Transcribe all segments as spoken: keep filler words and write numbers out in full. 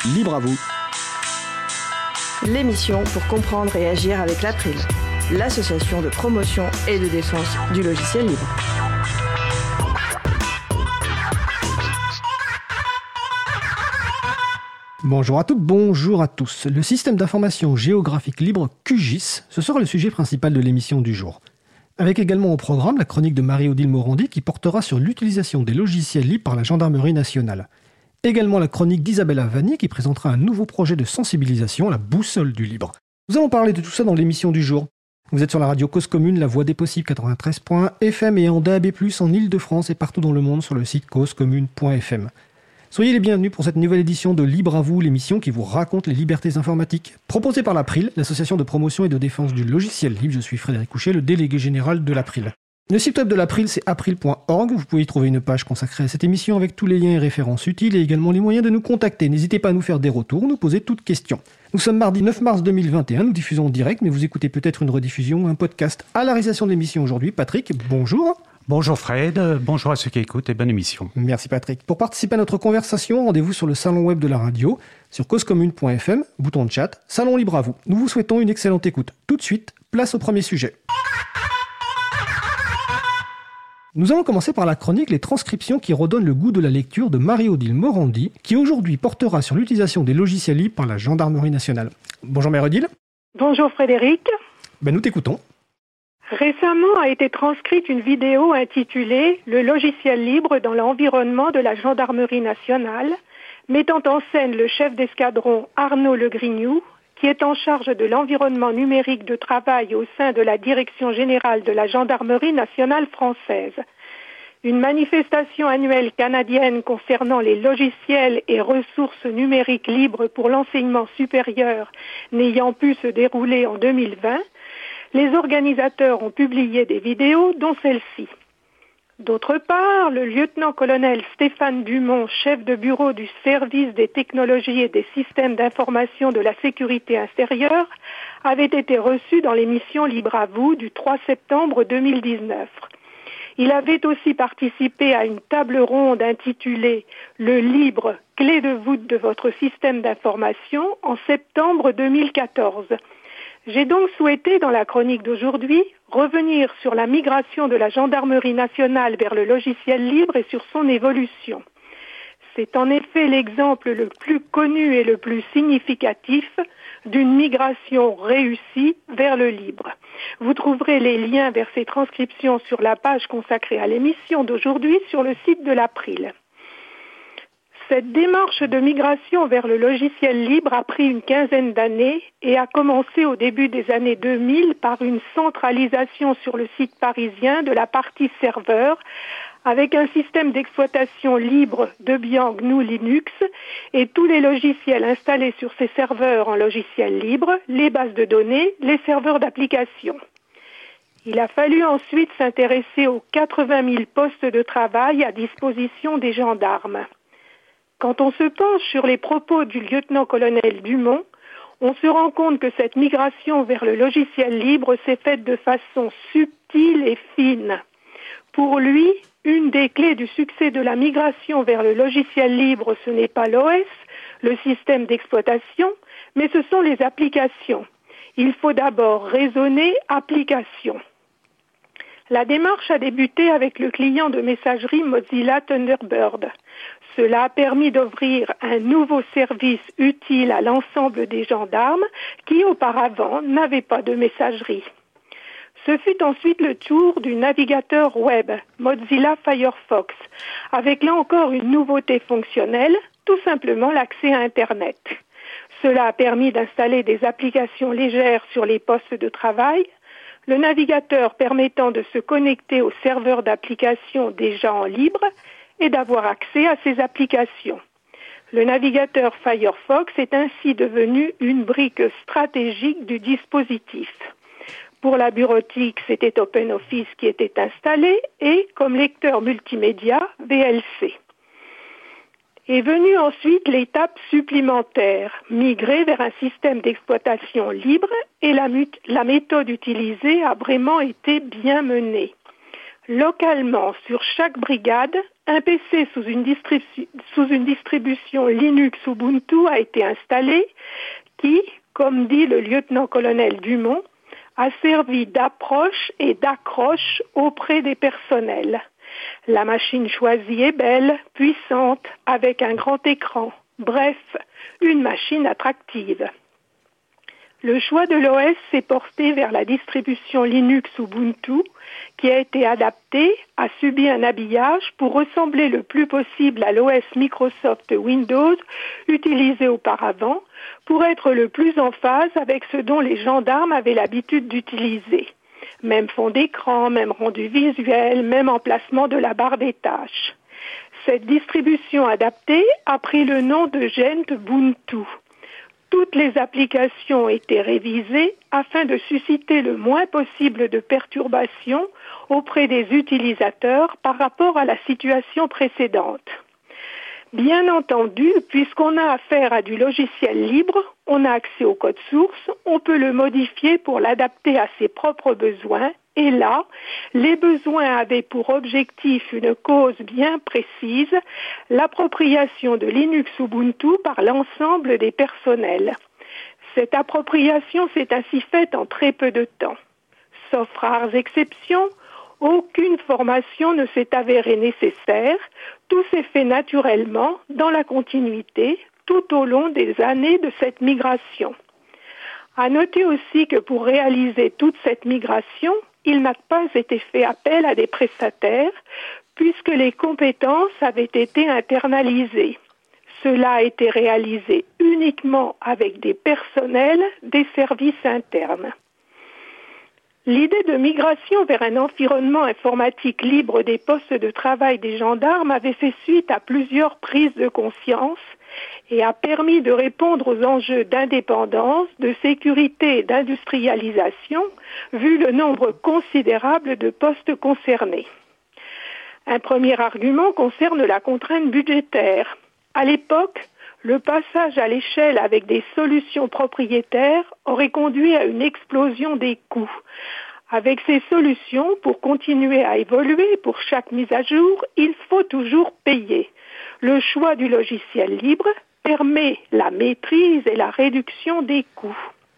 Libre à vous. L'émission pour comprendre et agir avec l'April, l'association de promotion et de défense du logiciel libre. Bonjour à toutes, bonjour à tous. Le système d'information géographique libre Q G I S, ce sera le sujet principal de l'émission du jour. Avec également au programme la chronique de Marie-Odile Morandi qui portera sur l'utilisation des logiciels libres par la Gendarmerie nationale. Également la chronique d'Isabella Vanni qui présentera un nouveau projet de sensibilisation, la boussole du libre. Nous allons parler de tout ça dans l'émission du jour. Vous êtes sur la radio Cause Commune, la voix des possibles quatre-vingt-treize point F M et en D A B plus, en Ile-de-France et partout dans le monde sur le site cause commune point F M. Soyez les bienvenus pour cette nouvelle édition de Libre à vous, l'émission qui vous raconte les libertés informatiques. Proposée par l'April, l'association de promotion et de défense du logiciel libre. Je suis Frédéric Couchet, le délégué général de l'April. Le site web de l'April, c'est april point org. Vous pouvez y trouver une page consacrée à cette émission avec tous les liens et références utiles et également les moyens de nous contacter. N'hésitez pas à nous faire des retours, nous poser toutes questions. Nous sommes mardi neuf mars deux mille vingt et un, nous diffusons en direct, mais vous écoutez peut-être une rediffusion ou un podcast. À la réalisation de l'émission aujourd'hui, Patrick, bonjour. Bonjour Fred, bonjour à ceux qui écoutent et bonne émission. Merci Patrick. Pour participer à notre conversation, rendez-vous sur le salon web de la radio, sur cause commune point F M, bouton de chat, salon libre à vous. Nous vous souhaitons une excellente écoute. Tout de suite, place au premier sujet. Nous allons commencer par la chronique Les transcriptions qui redonnent le goût de la lecture de Marie-Odile Morandi, qui aujourd'hui portera sur l'utilisation des logiciels libres par la Gendarmerie nationale. Bonjour Marie-Odile. Bonjour Frédéric. Ben, nous t'écoutons. Récemment a été transcrite une vidéo intitulée « Le logiciel libre dans l'environnement de la Gendarmerie nationale », mettant en scène le chef d'escadron Arnaud Legrignoux, qui est en charge de l'environnement numérique de travail au sein de la Direction générale de la Gendarmerie nationale française. Une manifestation annuelle canadienne concernant les logiciels et ressources numériques libres pour l'enseignement supérieur n'ayant pu se dérouler en deux mille vingt, les organisateurs ont publié des vidéos, dont celle-ci. D'autre part, le lieutenant-colonel Stéphane Dumont, chef de bureau du service des technologies et des systèmes d'information de la sécurité intérieure, avait été reçu dans l'émission Libre à vous du trois septembre deux mille dix-neuf. Il avait aussi participé à une table ronde intitulée « Le libre, clé de voûte de votre système d'information » en septembre deux mille quatorze. J'ai donc souhaité, dans la chronique d'aujourd'hui, revenir sur la migration de la Gendarmerie nationale vers le logiciel libre et sur son évolution. C'est en effet l'exemple le plus connu et le plus significatif d'une migration réussie vers le libre. Vous trouverez les liens vers ces transcriptions sur la page consacrée à l'émission d'aujourd'hui sur le site de l'April. Cette démarche de migration vers le logiciel libre a pris une quinzaine d'années et a commencé au début des années deux mille par une centralisation sur le site parisien de la partie serveur avec un système d'exploitation libre Debian G N U Linux et tous les logiciels installés sur ces serveurs en logiciel libre, les bases de données, les serveurs d'application. Il a fallu ensuite s'intéresser aux quatre-vingt mille postes de travail à disposition des gendarmes. Quand on se penche sur les propos du lieutenant-colonel Dumont, on se rend compte que cette migration vers le logiciel libre s'est faite de façon subtile et fine. Pour lui, une des clés du succès de la migration vers le logiciel libre, ce n'est pas l'O S, le système d'exploitation, mais ce sont les applications. Il faut d'abord raisonner application. La démarche a débuté avec le client de messagerie Mozilla Thunderbird. Cela a permis d'ouvrir un nouveau service utile à l'ensemble des gendarmes qui, auparavant, n'avaient pas de messagerie. Ce fut ensuite le tour du navigateur web, Mozilla Firefox, avec là encore une nouveauté fonctionnelle, tout simplement l'accès à Internet. Cela a permis d'installer des applications légères sur les postes de travail, le navigateur permettant de se connecter aux serveurs d'applications déjà en libre et d'avoir accès à ces applications. Le navigateur Firefox est ainsi devenu une brique stratégique du dispositif. Pour la bureautique, c'était OpenOffice qui était installé et, comme lecteur multimédia, V L C. Est venue ensuite l'étape supplémentaire, migrer vers un système d'exploitation libre et la, mut- la méthode utilisée a vraiment été bien menée. Localement, sur chaque brigade, un P C sous une, distribu- sous une distribution Linux Ubuntu a été installé qui, comme dit le lieutenant-colonel Dumont, a servi d'approche et d'accroche auprès des personnels. La machine choisie est belle, puissante, avec un grand écran. Bref, une machine attractive. Le choix de l'O S s'est porté vers la distribution Linux Ubuntu, qui a été adaptée, a subi un habillage pour ressembler le plus possible à l'O S Microsoft Windows utilisé auparavant, pour être le plus en phase avec ce dont les gendarmes avaient l'habitude d'utiliser. Même fond d'écran, même rendu visuel, même emplacement de la barre des tâches. Cette distribution adaptée a pris le nom de Gentubuntu. Toutes les applications ont été révisées afin de susciter le moins possible de perturbations auprès des utilisateurs par rapport à la situation précédente. Bien entendu, puisqu'on a affaire à du logiciel libre, on a accès au code source, on peut le modifier pour l'adapter à ses propres besoins. Et là, les besoins avaient pour objectif une cause bien précise, l'appropriation de Linux Ubuntu par l'ensemble des personnels. Cette appropriation s'est ainsi faite en très peu de temps. Sauf rares exceptions, aucune formation ne s'est avérée nécessaire, tout s'est fait naturellement, dans la continuité, tout au long des années de cette migration. À noter aussi que pour réaliser toute cette migration, il n'a pas été fait appel à des prestataires puisque les compétences avaient été internalisées. Cela a été réalisé uniquement avec des personnels des services internes. L'idée de migration vers un environnement informatique libre des postes de travail des gendarmes avait fait suite à plusieurs prises de conscience et a permis de répondre aux enjeux d'indépendance, de sécurité et d'industrialisation, vu le nombre considérable de postes concernés. Un premier argument concerne la contrainte budgétaire. À l'époque, le passage à l'échelle avec des solutions propriétaires aurait conduit à une explosion des coûts. Avec ces solutions, pour continuer à évoluer pour chaque mise à jour, il faut toujours payer. Le choix du logiciel libre permet la maîtrise et la réduction des coûts.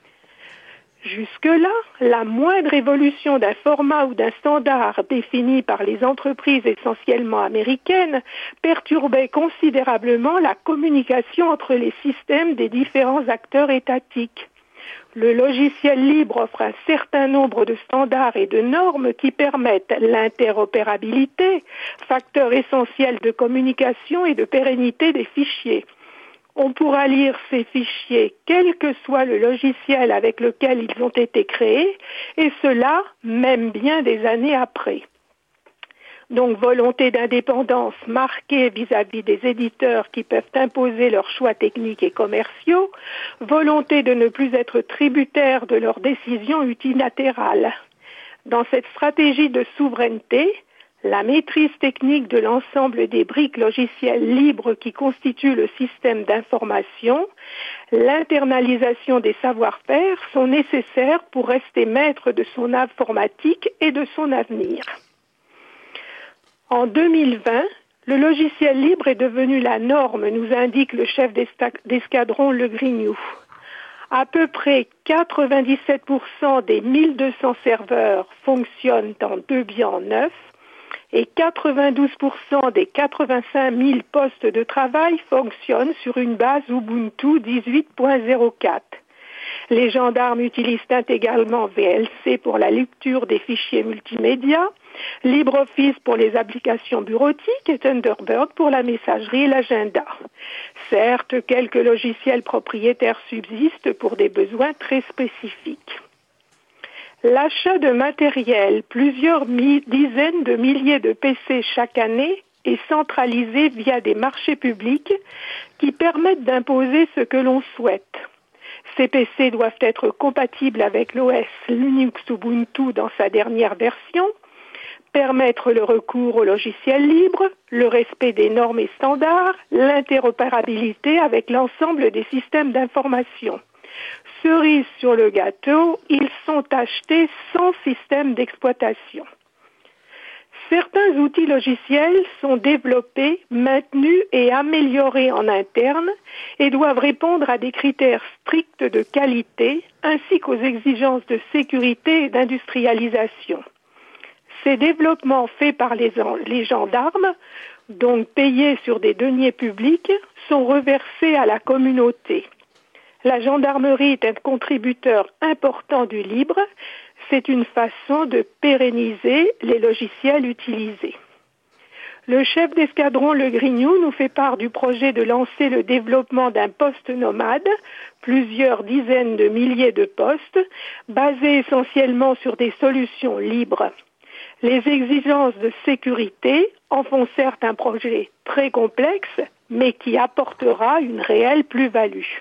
Jusque-là, la moindre évolution d'un format ou d'un standard défini par les entreprises essentiellement américaines perturbait considérablement la communication entre les systèmes des différents acteurs étatiques. Le logiciel libre offre un certain nombre de standards et de normes qui permettent l'interopérabilité, facteur essentiel de communication et de pérennité des fichiers. On pourra lire ces fichiers quel que soit le logiciel avec lequel ils ont été créés, et cela même bien des années après. Donc volonté d'indépendance marquée vis-à-vis des éditeurs qui peuvent imposer leurs choix techniques et commerciaux, volonté de ne plus être tributaires de leurs décisions unilatérales. Dans cette stratégie de souveraineté, la maîtrise technique de l'ensemble des briques logicielles libres qui constituent le système d'information, l'internalisation des savoir-faire sont nécessaires pour rester maître de son informatique et de son avenir. En deux mille vingt, le logiciel libre est devenu la norme, nous indique le chef d'escadron Le Grignou. À peu près quatre-vingt-dix-sept pour cent des mille deux cents serveurs fonctionnent en Debian neuf et quatre-vingt-douze pour cent des quatre-vingt-cinq mille postes de travail fonctionnent sur une base Ubuntu dix-huit point zéro quatre. Les gendarmes utilisent intégralement V L C pour la lecture des fichiers multimédia, LibreOffice pour les applications bureautiques et Thunderbird pour la messagerie et l'agenda. Certes, quelques logiciels propriétaires subsistent pour des besoins très spécifiques. L'achat de matériel, plusieurs mi- dizaines de milliers de P C chaque année, est centralisé via des marchés publics qui permettent d'imposer ce que l'on souhaite. Ces P C doivent être compatibles avec l'O S Linux Ubuntu dans sa dernière version, permettre le recours au logiciel libre, le respect des normes et standards, l'interopérabilité avec l'ensemble des systèmes d'information. Cerise sur le gâteau, ils sont achetés sans système d'exploitation. Certains outils logiciels sont développés, maintenus et améliorés en interne et doivent répondre à des critères stricts de qualité ainsi qu'aux exigences de sécurité et d'industrialisation. Ces développements faits par les, les gendarmes, donc payés sur des deniers publics, sont reversés à la communauté. La gendarmerie est un contributeur important du libre. C'est une façon de pérenniser les logiciels utilisés. Le chef d'escadron Le Grignou nous fait part du projet de lancer le développement d'un poste nomade, plusieurs dizaines de milliers de postes, basés essentiellement sur des solutions libres. Les exigences de sécurité en font certes un projet très complexe, mais qui apportera une réelle plus-value.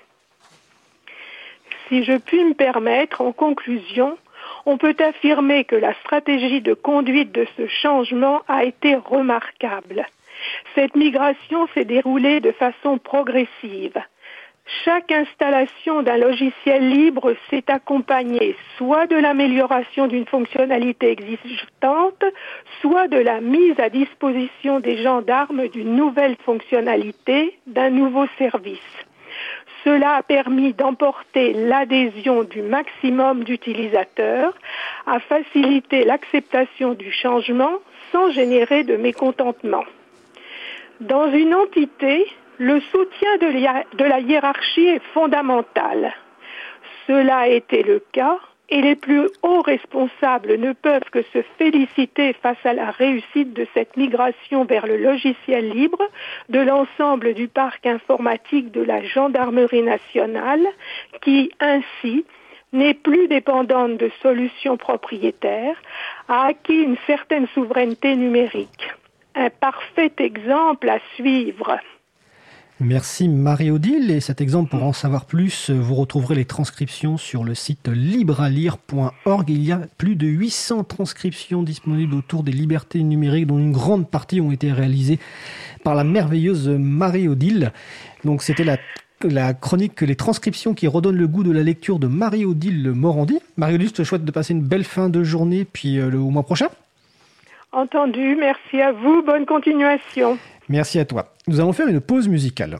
Si je puis me permettre, en conclusion, on peut affirmer que la stratégie de conduite de ce changement a été remarquable. Cette migration s'est déroulée de façon progressive. Chaque installation d'un logiciel libre s'est accompagnée soit de l'amélioration d'une fonctionnalité existante, soit de la mise à disposition des gendarmes d'une nouvelle fonctionnalité, d'un nouveau service. Cela a permis d'emporter l'adhésion du maximum d'utilisateurs, à faciliter l'acceptation du changement sans générer de mécontentement. Dans une entité, le soutien de, de la hiérarchie est fondamental. Cela a été le cas et les plus hauts responsables ne peuvent que se féliciter face à la réussite de cette migration vers le logiciel libre de l'ensemble du parc informatique de la Gendarmerie nationale qui, ainsi, n'est plus dépendante de solutions propriétaires, a acquis une certaine souveraineté numérique. Un parfait exemple à suivre. Merci Marie-Odile, et cet exemple, pour en savoir plus, vous retrouverez les transcriptions sur le site libre à lire point org. Il y a plus de huit cents transcriptions disponibles autour des libertés numériques, dont une grande partie ont été réalisées par la merveilleuse Marie-Odile. Donc c'était la, la chronique Les transcriptions qui redonnent le goût de la lecture de Marie-Odile Morandi. Marie-Odile, je te souhaite de passer une belle fin de journée, puis euh, le au mois prochain. Entendu, merci à vous, bonne continuation. Merci à toi. Nous allons faire une pause musicale.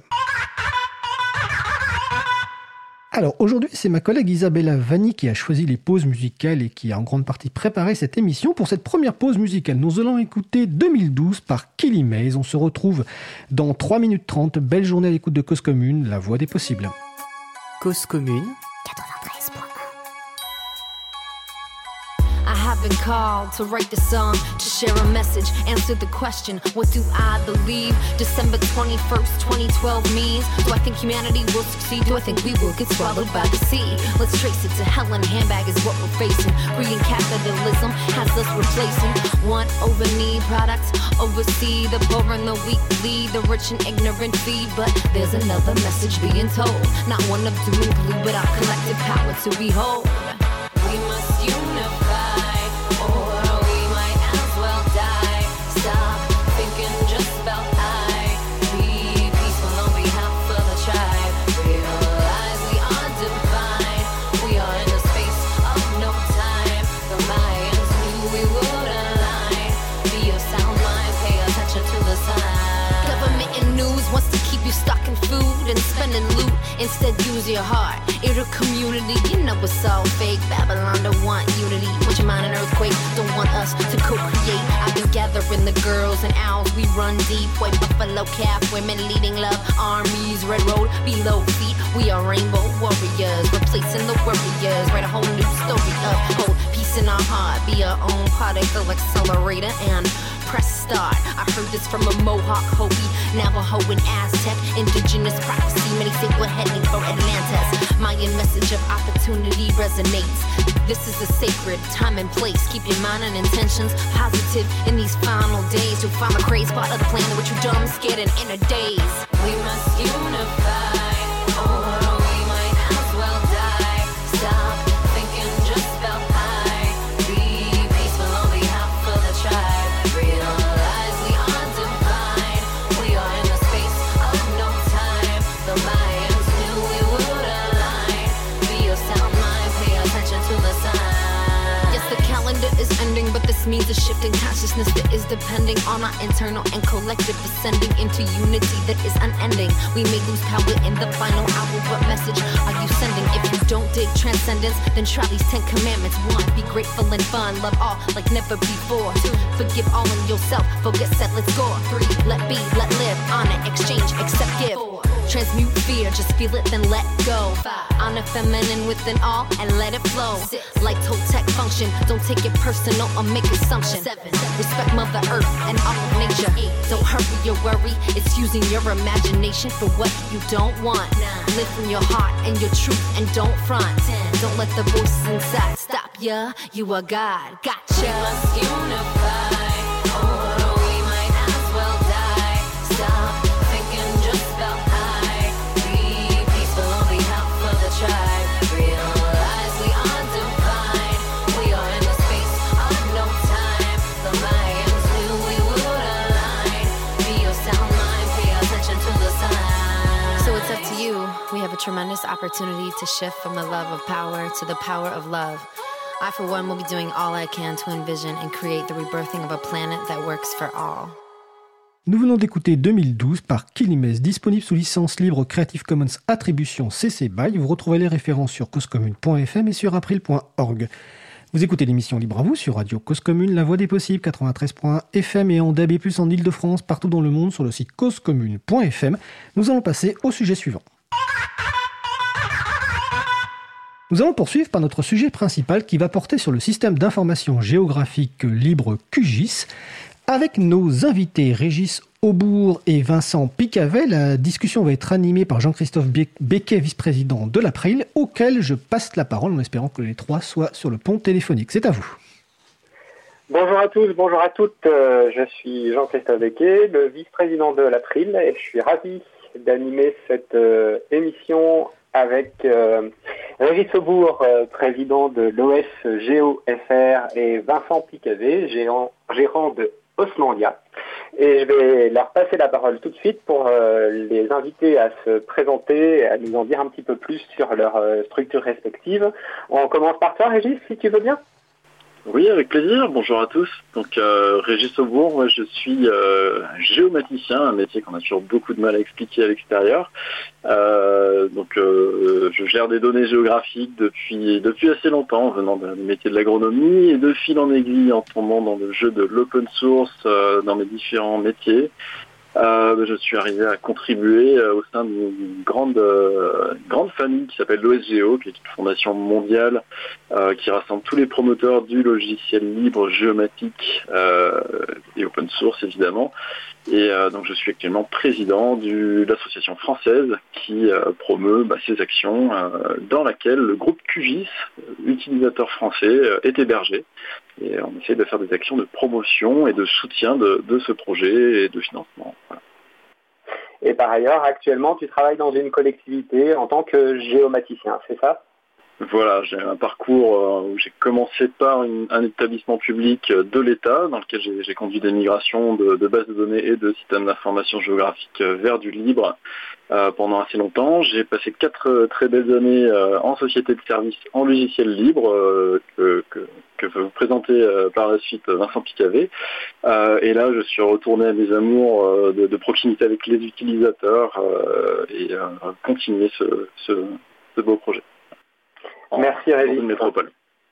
Alors aujourd'hui, c'est ma collègue Isabella Vanni qui a choisi les pauses musicales et qui a en grande partie préparé cette émission. Pour cette première pause musicale, nous allons écouter deux mille douze par Killy Mays. On se retrouve dans trois minutes trente. Belle journée à l'écoute de Cause Commune, la voix des possibles. Cause Commune quatre-vingt-treize point un. I have been called to write the song, to share a message, answer the question, what do I believe? December twenty-first, twenty twelve means, do I think humanity will succeed? Do I think we will get swallowed by the sea? Let's trace it to hell in a handbag is what we're facing. Greed and capitalism has us replacing want over need products, oversee the poor and the weak lead, the rich and ignorant feed. But there's another message being told, not one of doom and gloom, but our collective power to behold. We must unify, or we might as well die. Stop thinking just about I. Be peaceful on behalf of the tribe. Realize we are divine. We are in the space of no time. The Mayans knew we would align. Be your sound mind, pay attention to the sign. Government and news wants to keep you stuck in food and spending loot. Instead, use your heart. It'll community, you know it's all fake. Babylon don't want unity. Want your mind an earthquake, don't want us to co-create. I've been gathering the girls and owls, we run deep. White buffalo calf, women leading love armies. Red road, below feet, we are rainbow warriors. Replacing the warriors, write a whole new story up. Hold peace in our heart, be our own particle accelerator and press start. I heard this from a Mohawk, Hopi, Navajo and Aztec. Indigenous prophecy, many say we're heading for Atlantis. Mayan message of opportunity resonates. This is a sacred time and place. Keep your mind and intentions positive in these final days. You'll find the crazy part of the plan that you're dumb, scared, and in a daze. We must unify, or we might as well die. Stop thinking just about I. Be peaceful on behalf of the tribe. Realize we are divine. We are in the space of no time. The Mayans knew we would align. Be your sound mind, pay attention to the sign. Yes, the calendar is ending, but this means the the shifting consciousness that is depending on our internal and collective ascending into unity that is unending. We may lose power in the final hour. What message are you sending? If you don't dig transcendence, then try these ten commandments. One, be grateful and fun, love all like never before. Two, forgive all in yourself, focus, set, let's go. Three, let be, let live, honor, exchange, accept, give. Four, transmute fear, just feel it, then let go. Five, honor feminine within all and let it flow. Six, like Toltec function, don't take it personal or make assumptions. Seven, respect Mother Earth and all of nature. Eight, don't hurry your worry, it's using your imagination for what you don't want. Nine, live from your heart and your truth and don't front. Ten, don't let the voices inside stop ya, you are God, gotcha. We must unify, or we might as well die. Stop thinking just about I. Be peaceful on behalf of the tribe. Realize we are divine. We are in the space of no time. The Mayans knew we would align. Be your sound mind, pay attention to the signs. So it's up to you. We have a tremendous opportunity to shift from the love of power to the power of love. I, for one, will be doing all I can to envision and create the rebirthing of a planet that works for all. Nous venons d'écouter deux mille douze par Kilimès, disponible sous licence libre Creative Commons Attribution C C B Y. Vous retrouvez les références sur cause commune point f m et sur april point org. Vous écoutez l'émission Libre à vous sur Radio Cause Commune, la voix des possibles, quatre-vingt-treize point un F M et en D A B plus, en Ile-de-France, partout dans le monde sur le site cause commune point f m. Nous allons passer au sujet suivant. Nous allons poursuivre par notre sujet principal qui va porter sur le système d'information géographique libre Q G I S. Avec nos invités Régis Aubourg et Vincent Picavet, la discussion va être animée par Jean-Christophe Becquet, vice-président de l'April, auquel je passe la parole en espérant que les trois soient sur le pont téléphonique. C'est à vous. Bonjour à tous, bonjour à toutes. Je suis Jean-Christophe Becquet, le vice-président de l'April, et je suis ravi d'animer cette euh, émission avec euh, Régis Aubourg, euh, président de l'O S Géo F R, et Vincent Picavet, gérant, gérant de Osmandia. Et je vais leur passer la parole tout de suite pour euh, les inviter à se présenter, à nous en dire un petit peu plus sur leurs euh, structures respectives. On commence par toi, Régis, si tu veux bien. Oui, avec plaisir. Bonjour à tous. Donc, euh, Régis Aubourg, moi, je suis euh, géomaticien, un métier qu'on a toujours beaucoup de mal à expliquer à l'extérieur. Euh, donc, euh, je gère des données géographiques depuis depuis assez longtemps, venant d'un métier de l'agronomie, et de fil en aiguille en tombant dans le jeu de l'open source euh, dans mes différents métiers. Euh, je suis arrivé à contribuer euh, au sein d'une grande euh, grande famille qui s'appelle l'O S Géo, qui est une fondation mondiale euh, qui rassemble tous les promoteurs du logiciel libre géomatique euh, et open source évidemment. Et euh, donc je suis actuellement président de l'association française qui euh, promeut bah, ces actions euh, dans laquelle le groupe Q G I S, utilisateur français, euh, est hébergé. Et on essaie de faire des actions de promotion et de soutien de, de ce projet et de financement. Voilà. Et par ailleurs, actuellement, tu travailles dans une collectivité en tant que géomaticien, c'est ça ? Voilà, j'ai un parcours où j'ai commencé par une, un établissement public de l'État dans lequel j'ai, j'ai conduit des migrations de, de bases de données et de systèmes d'information géographique vers du libre euh, pendant assez longtemps. J'ai passé quatre très belles années euh, en société de services en logiciel libre euh, que, que, que va vous présenter euh, par la suite Vincent Picavet. Euh, et là, je suis retourné à mes amours euh, de, de proximité avec les utilisateurs euh, et euh, continuer ce, ce, ce beau projet. Merci Régis. Métropole.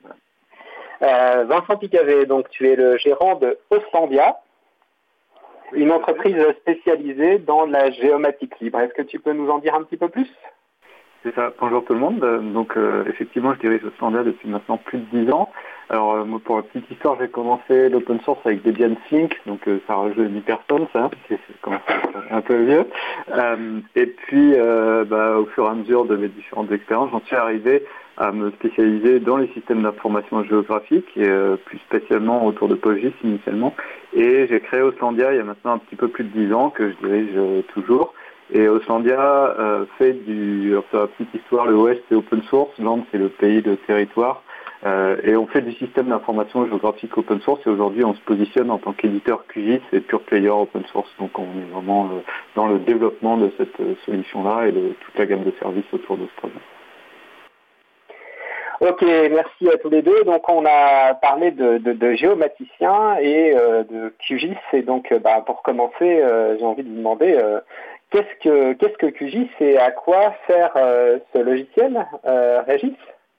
Euh, Vincent Picavet, donc tu es le gérant de Osmandia, une entreprise spécialisée dans la géomatique libre. Est-ce que tu peux nous en dire un petit peu plus ? C'est ça, bonjour tout le monde. Donc euh, effectivement, je dirige Osmandia depuis maintenant plus de dix ans. Alors euh, moi, pour la petite histoire, j'ai commencé l'open source avec Debian Think, donc euh, ça rajeunit personne, ça, c'est, c'est commence à être un peu vieux. Euh, et puis, euh, bah, au fur et à mesure de mes différentes expériences, j'en suis arrivé à me spécialiser dans les systèmes d'information géographique, et euh, plus spécialement autour de PostGIS initialement. Et j'ai créé Osmandia il y a maintenant un petit peu plus de dix ans, que je dirige euh, toujours. Et Osmandia euh, fait du, alors c'est la petite histoire, le Ouest c'est open source, Land c'est le pays de territoire, euh, et on fait du système d'information géographique open source, et aujourd'hui on se positionne en tant qu'éditeur Q G I S et pure player open source, donc on est vraiment euh, dans le développement de cette euh, solution-là et de toute la gamme de services autour de ce projet. Ok, merci à tous les deux. Donc on a parlé de, de, de géomaticien et euh, de Q G I S. Et donc euh, bah, pour commencer, euh, j'ai envie de vous demander euh, qu'est-ce que qu'est-ce que Q G I S et à quoi sert euh, ce logiciel, euh, Régis?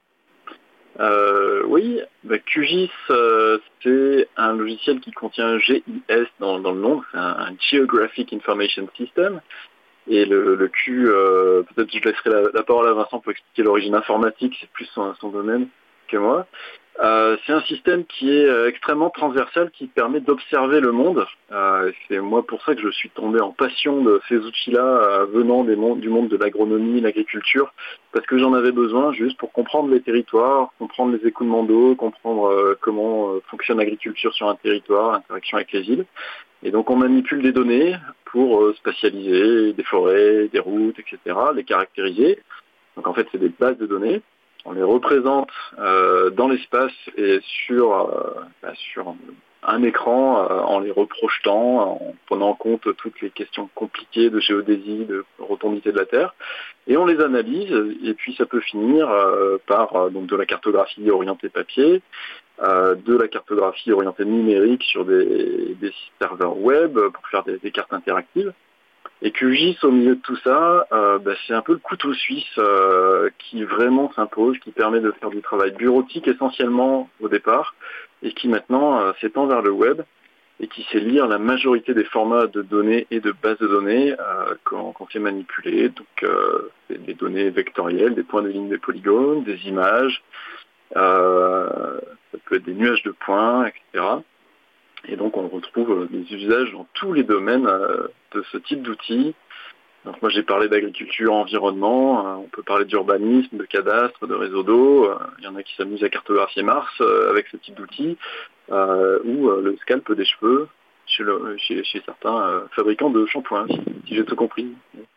Euh, oui, bah, Q G I S, euh, c'est un logiciel qui contient G I S dans, dans le nom, c'est un, un Geographic Information System. Et le, le Q, euh, peut-être que je laisserai la, la parole à Vincent pour expliquer l'origine informatique, c'est plus son, son domaine que moi. Euh, c'est un système qui est euh, extrêmement transversal, qui permet d'observer le monde. Euh, c'est moi pour ça que je suis tombé en passion de ces outils-là, euh, venant des mondes, du monde de l'agronomie, l'agriculture, parce que j'en avais besoin juste pour comprendre les territoires, comprendre les écoulements d'eau, comprendre euh, comment euh, fonctionne l'agriculture sur un territoire, l'interaction avec les îles. Et donc on manipule des données pour euh, spatialiser des forêts, des routes, et cetera, les caractériser. Donc en fait c'est des bases de données. On les représente euh, dans l'espace et sur, euh, bah, sur un écran euh, en les reprojetant, en prenant en compte toutes les questions compliquées de géodésie, de rotondité de la Terre. Et on les analyse et puis ça peut finir euh, par euh, donc de la cartographie orientée papier, euh, de la cartographie orientée numérique sur des, des serveurs web pour faire des, des cartes interactives. Et Q G I S, au milieu de tout ça, euh, bah, c'est un peu le couteau suisse euh, qui vraiment s'impose, qui permet de faire du travail bureautique essentiellement au départ, et qui maintenant euh, s'étend vers le web, et qui sait lire la majorité des formats de données et de bases de données euh, quand, quand c'est manipulé. Donc euh, des données vectorielles, des points, des lignes, des polygones, des images, euh, ça peut être des nuages de points, et cetera. Et donc on retrouve des usages dans tous les domaines euh, de ce type d'outils. Donc moi j'ai parlé d'agriculture, environnement, euh, on peut parler d'urbanisme, de cadastre, de réseau d'eau. Euh, il y en a qui s'amusent à cartographier Mars euh, avec ce type d'outils, euh, ou euh, le scalp des cheveux chez, le, chez, chez certains euh, fabricants de shampoings, si, si j'ai tout compris.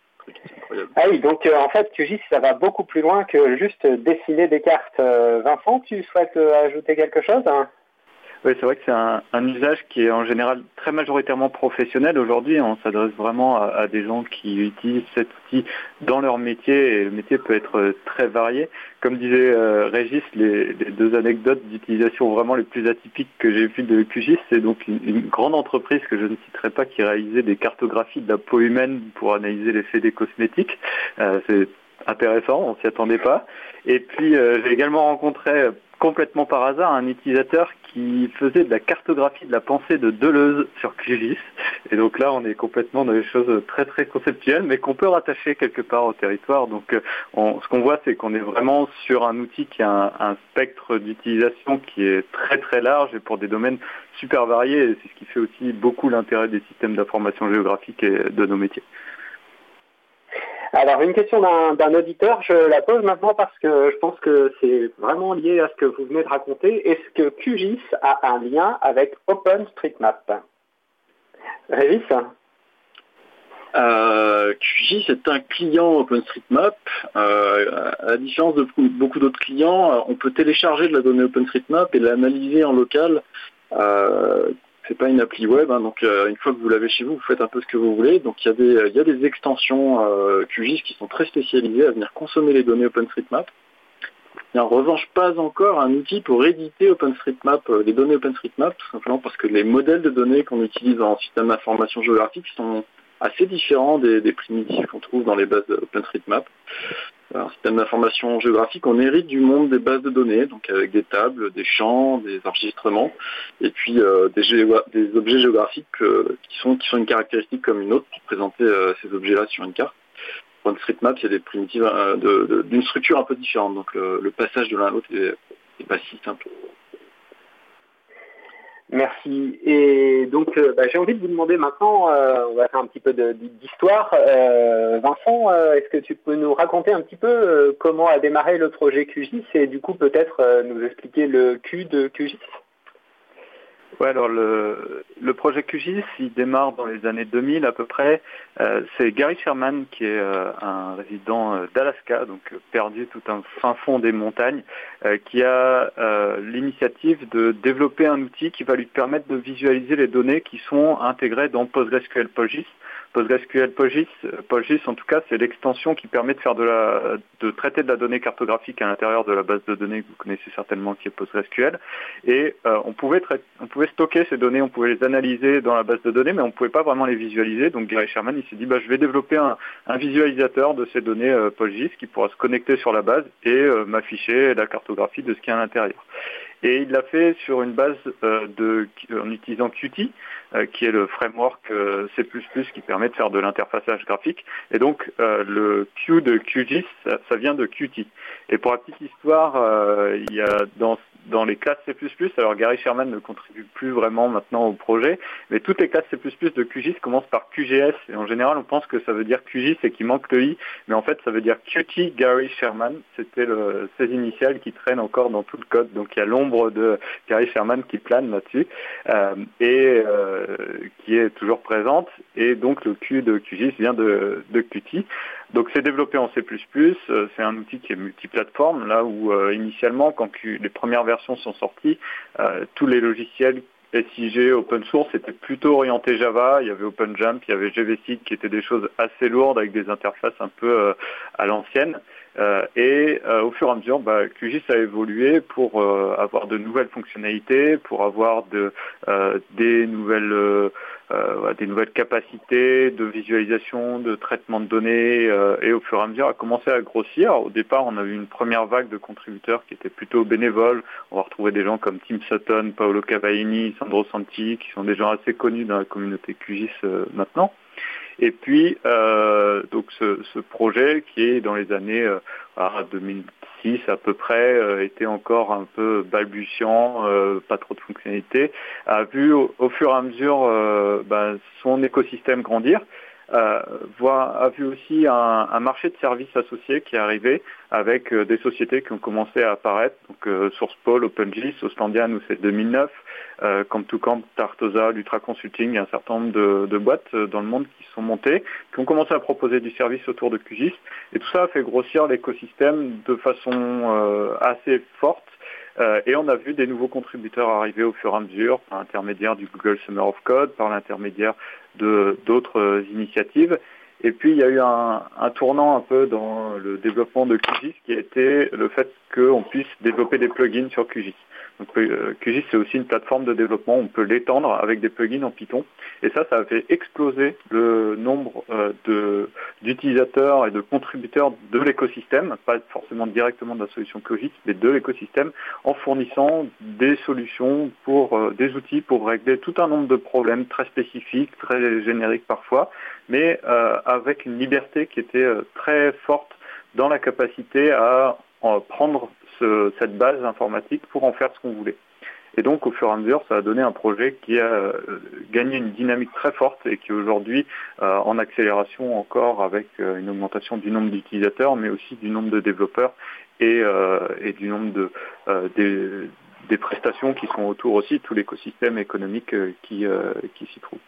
Ah oui, donc euh, en fait Q G I S ça va beaucoup plus loin que juste dessiner des cartes. Euh, Vincent, tu souhaites euh, ajouter quelque chose, hein? Oui, c'est vrai que c'est un, un usage qui est en général très majoritairement professionnel. Aujourd'hui, on s'adresse vraiment à, à des gens qui utilisent cet outil dans leur métier, et le métier peut être très varié. Comme disait euh, Régis, les, les deux anecdotes d'utilisation vraiment les plus atypiques que j'ai vues de Q G I S, c'est donc une, une grande entreprise que je ne citerai pas qui réalisait des cartographies de la peau humaine pour analyser l'effet des cosmétiques. Euh, c'est intéressant, on s'y attendait pas. Et puis, euh, j'ai également rencontré complètement par hasard un utilisateur qui faisait de la cartographie de la pensée de Deleuze sur Q G I S. Et donc là, on est complètement dans des choses très très conceptuelles, mais qu'on peut rattacher quelque part au territoire. Donc on, ce qu'on voit, c'est qu'on est vraiment sur un outil qui a un, un spectre d'utilisation qui est très très large et pour des domaines super variés. Et c'est ce qui fait aussi beaucoup l'intérêt des systèmes d'information géographique et de nos métiers. Alors, une question d'un, d'un auditeur, je la pose maintenant parce que je pense que c'est vraiment lié à ce que vous venez de raconter. Est-ce que Q G I S a un lien avec OpenStreetMap? Régis? euh, Q G I S est un client OpenStreetMap. Euh, à la différence de beaucoup d'autres clients, on peut télécharger de la donnée OpenStreetMap et l'analyser en local. Euh, C'est pas une appli web, hein, donc euh, une fois que vous l'avez chez vous, vous faites un peu ce que vous voulez. Donc il y a des, il y a des extensions euh, Q G I S qui sont très spécialisées à venir consommer les données OpenStreetMap. Il n'y a en revanche pas encore un outil pour éditer OpenStreetMap, euh, les données OpenStreetMap, tout simplement parce que les modèles de données qu'on utilise en système d'information géographique sont assez différents des, des primitifs qu'on trouve dans les bases OpenStreetMap. En système d'information géographique, on hérite du monde des bases de données, donc avec des tables, des champs, des enregistrements, et puis euh, des, géo- des objets géographiques euh, qui sont qui sont une caractéristique comme une autre pour présenter euh, ces objets-là sur une carte. OpenStreetMap, c'est des primitives euh, de, de, d'une structure un peu différente, donc le, le passage de l'un à l'autre est, est pas si simple. Merci. Et donc, euh, bah, j'ai envie de vous demander maintenant, euh, on va faire un petit peu de, d'histoire. Euh, Vincent, euh, est-ce que tu peux nous raconter un petit peu euh, comment a démarré le projet Q G I S et du coup peut-être euh, nous expliquer le Q de Q G I S? Ouais, alors le, le projet Q G I S, il démarre dans les années deux mille à peu près. Euh, c'est Gary Sherman qui est euh, un résident euh, d'Alaska, donc euh, perdu tout un fin fond des montagnes, euh, qui a euh, l'initiative de développer un outil qui va lui permettre de visualiser les données qui sont intégrées dans PostgreSQL PostGIS. PostgreSQL PostGIS, PostGIS en tout cas, c'est l'extension qui permet de faire de la, de traiter de la donnée cartographique à l'intérieur de la base de données que vous connaissez certainement, qui est PostgreSQL. Et euh, on pouvait traiter, on pouvait stocker ces données, on pouvait les analyser dans la base de données, mais on ne pouvait pas vraiment les visualiser. Donc Gary Sherman, il s'est dit, bah, je vais développer un, un visualisateur de ces données euh, PostGIS qui pourra se connecter sur la base et euh, m'afficher la cartographie de ce qu'il y a à l'intérieur. Et il l'a fait sur une base euh, de, en utilisant Qt, euh, qui est le framework euh, C plus plus qui permet de faire de l'interfaçage graphique. Et donc euh, le Q de QGIS, ça, ça vient de Qt. Et pour la petite histoire, euh, il y a dans dans les classes C plus plus, alors Gary Sherman ne contribue plus vraiment maintenant au projet, mais toutes les classes C plus plus de QGIS commencent par Q G S, et en général on pense que ça veut dire Q G I S et qu'il manque le I, mais en fait ça veut dire Qt Gary Sherman, c'était le, ses initiales qui traînent encore dans tout le code, donc il y a l'ombre de Gary Sherman qui plane là-dessus, euh, et euh, qui est toujours présente, et donc le Q de QGIS vient de, de Qt. Donc c'est développé en C plus plus, euh, c'est un outil qui est multiplateforme, là où euh, initialement, quand Q, les premières versions sont sorties, euh, tous les logiciels S I G open source étaient plutôt orientés Java, il y avait OpenJump, il y avait G V C qui étaient des choses assez lourdes avec des interfaces un peu euh, à l'ancienne. Euh, et euh, au fur et à mesure, bah, QGIS a évolué pour euh, avoir de nouvelles fonctionnalités, pour avoir de, euh, des nouvelles euh, euh, des nouvelles capacités de visualisation, de traitement de données, euh, et au fur et à mesure a commencé à grossir. Au départ, on a eu une première vague de contributeurs qui étaient plutôt bénévoles. On va retrouver des gens comme Tim Sutton, Paolo Cavaini, Sandro Santi, qui sont des gens assez connus dans la communauté QGIS euh, maintenant. Et puis, euh, donc ce, ce projet qui est dans les années euh, deux mille six à peu près, euh, était encore un peu balbutiant, euh, pas trop de fonctionnalités, a vu au, au fur et à mesure euh, bah, son écosystème grandir. Euh, voit, a vu aussi un, un marché de services associés qui est arrivé avec euh, des sociétés qui ont commencé à apparaître, donc euh, SourcePol, OpenGIS, Oslandian où c'est deux mille neuf, euh, Camp to Camp, Tartosa, Lutra Consulting, il y a un certain nombre de, de boîtes euh, dans le monde qui sont montées, qui ont commencé à proposer du service autour de QGIS, et tout ça a fait grossir l'écosystème de façon euh, assez forte. Euh, et on a vu des nouveaux contributeurs arriver au fur et à mesure par l'intermédiaire du Google Summer of Code, par l'intermédiaire de d'autres euh, initiatives. Et puis il y a eu un, un tournant un peu dans le développement de QGIS qui a été le fait qu'on puisse développer des plugins sur QGIS. Donc euh, QGIS c'est aussi une plateforme de développement, on peut l'étendre avec des plugins en Python. Et ça, ça a fait exploser le nombre euh, de, d'utilisateurs et de contributeurs de l'écosystème, pas forcément directement de la solution QGIS, mais de l'écosystème, en fournissant des solutions pour euh, des outils pour régler tout un nombre de problèmes très spécifiques, très génériques parfois, mais euh, avec une liberté qui était euh, très forte dans la capacité à euh, prendre ce, cette base informatique pour en faire ce qu'on voulait. Et donc, au fur et à mesure, ça a donné un projet qui a euh, gagné une dynamique très forte et qui est aujourd'hui euh, en accélération encore avec euh, une augmentation du nombre d'utilisateurs, mais aussi du nombre de développeurs et, euh, et du nombre de, euh, des, des prestations qui sont autour aussi, tout l'écosystème économique euh, qui, euh, qui s'y trouve.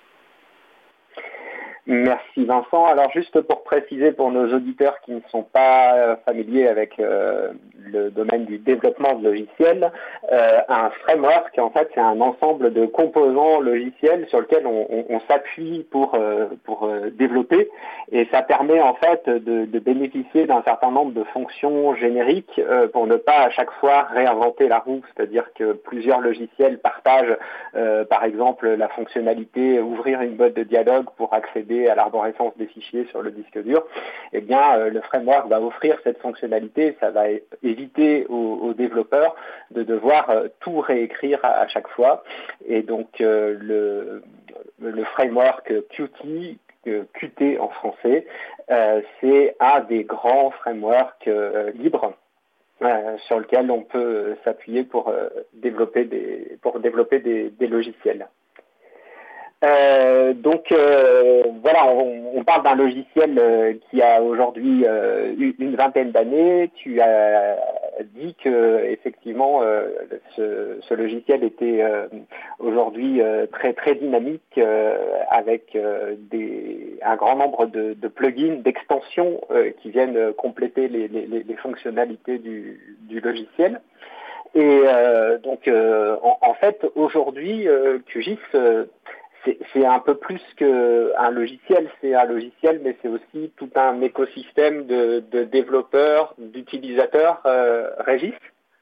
Merci Vincent. Alors juste pour préciser pour nos auditeurs qui ne sont pas euh, familiers avec euh, le domaine du développement de logiciels, euh, un framework en fait c'est un ensemble de composants logiciels sur lesquels on, on, on s'appuie pour euh, pour euh, développer, et ça permet en fait de, de bénéficier d'un certain nombre de fonctions génériques euh, pour ne pas à chaque fois réinventer la roue, c'est-à-dire que plusieurs logiciels partagent euh, par exemple la fonctionnalité ouvrir une boîte de dialogue pour accéder à l'arborescence des fichiers sur le disque dur. Eh bien, euh, le framework va offrir cette fonctionnalité, ça va é- éviter aux, aux développeurs de devoir euh, tout réécrire à, à chaque fois. Et donc, euh, le, le framework Qt, euh, Qt en français, euh, c'est un des grands frameworks euh, libres euh, sur lequel on peut s'appuyer pour euh, développer des pour développer des, des logiciels. Euh, donc euh, voilà, on, on parle d'un logiciel euh, qui a aujourd'hui euh, une vingtaine d'années. Tu as dit que effectivement euh, ce, ce logiciel était euh, aujourd'hui euh, très très dynamique euh, avec euh, des, un grand nombre de, de plugins, d'extensions euh, qui viennent compléter les, les, les fonctionnalités du, du logiciel. Et euh, donc euh, en, en fait aujourd'hui euh, QGIS euh, c'est, c'est un peu plus qu'un logiciel, c'est un logiciel, mais c'est aussi tout un écosystème de, de développeurs, d'utilisateurs. Euh, Régis ?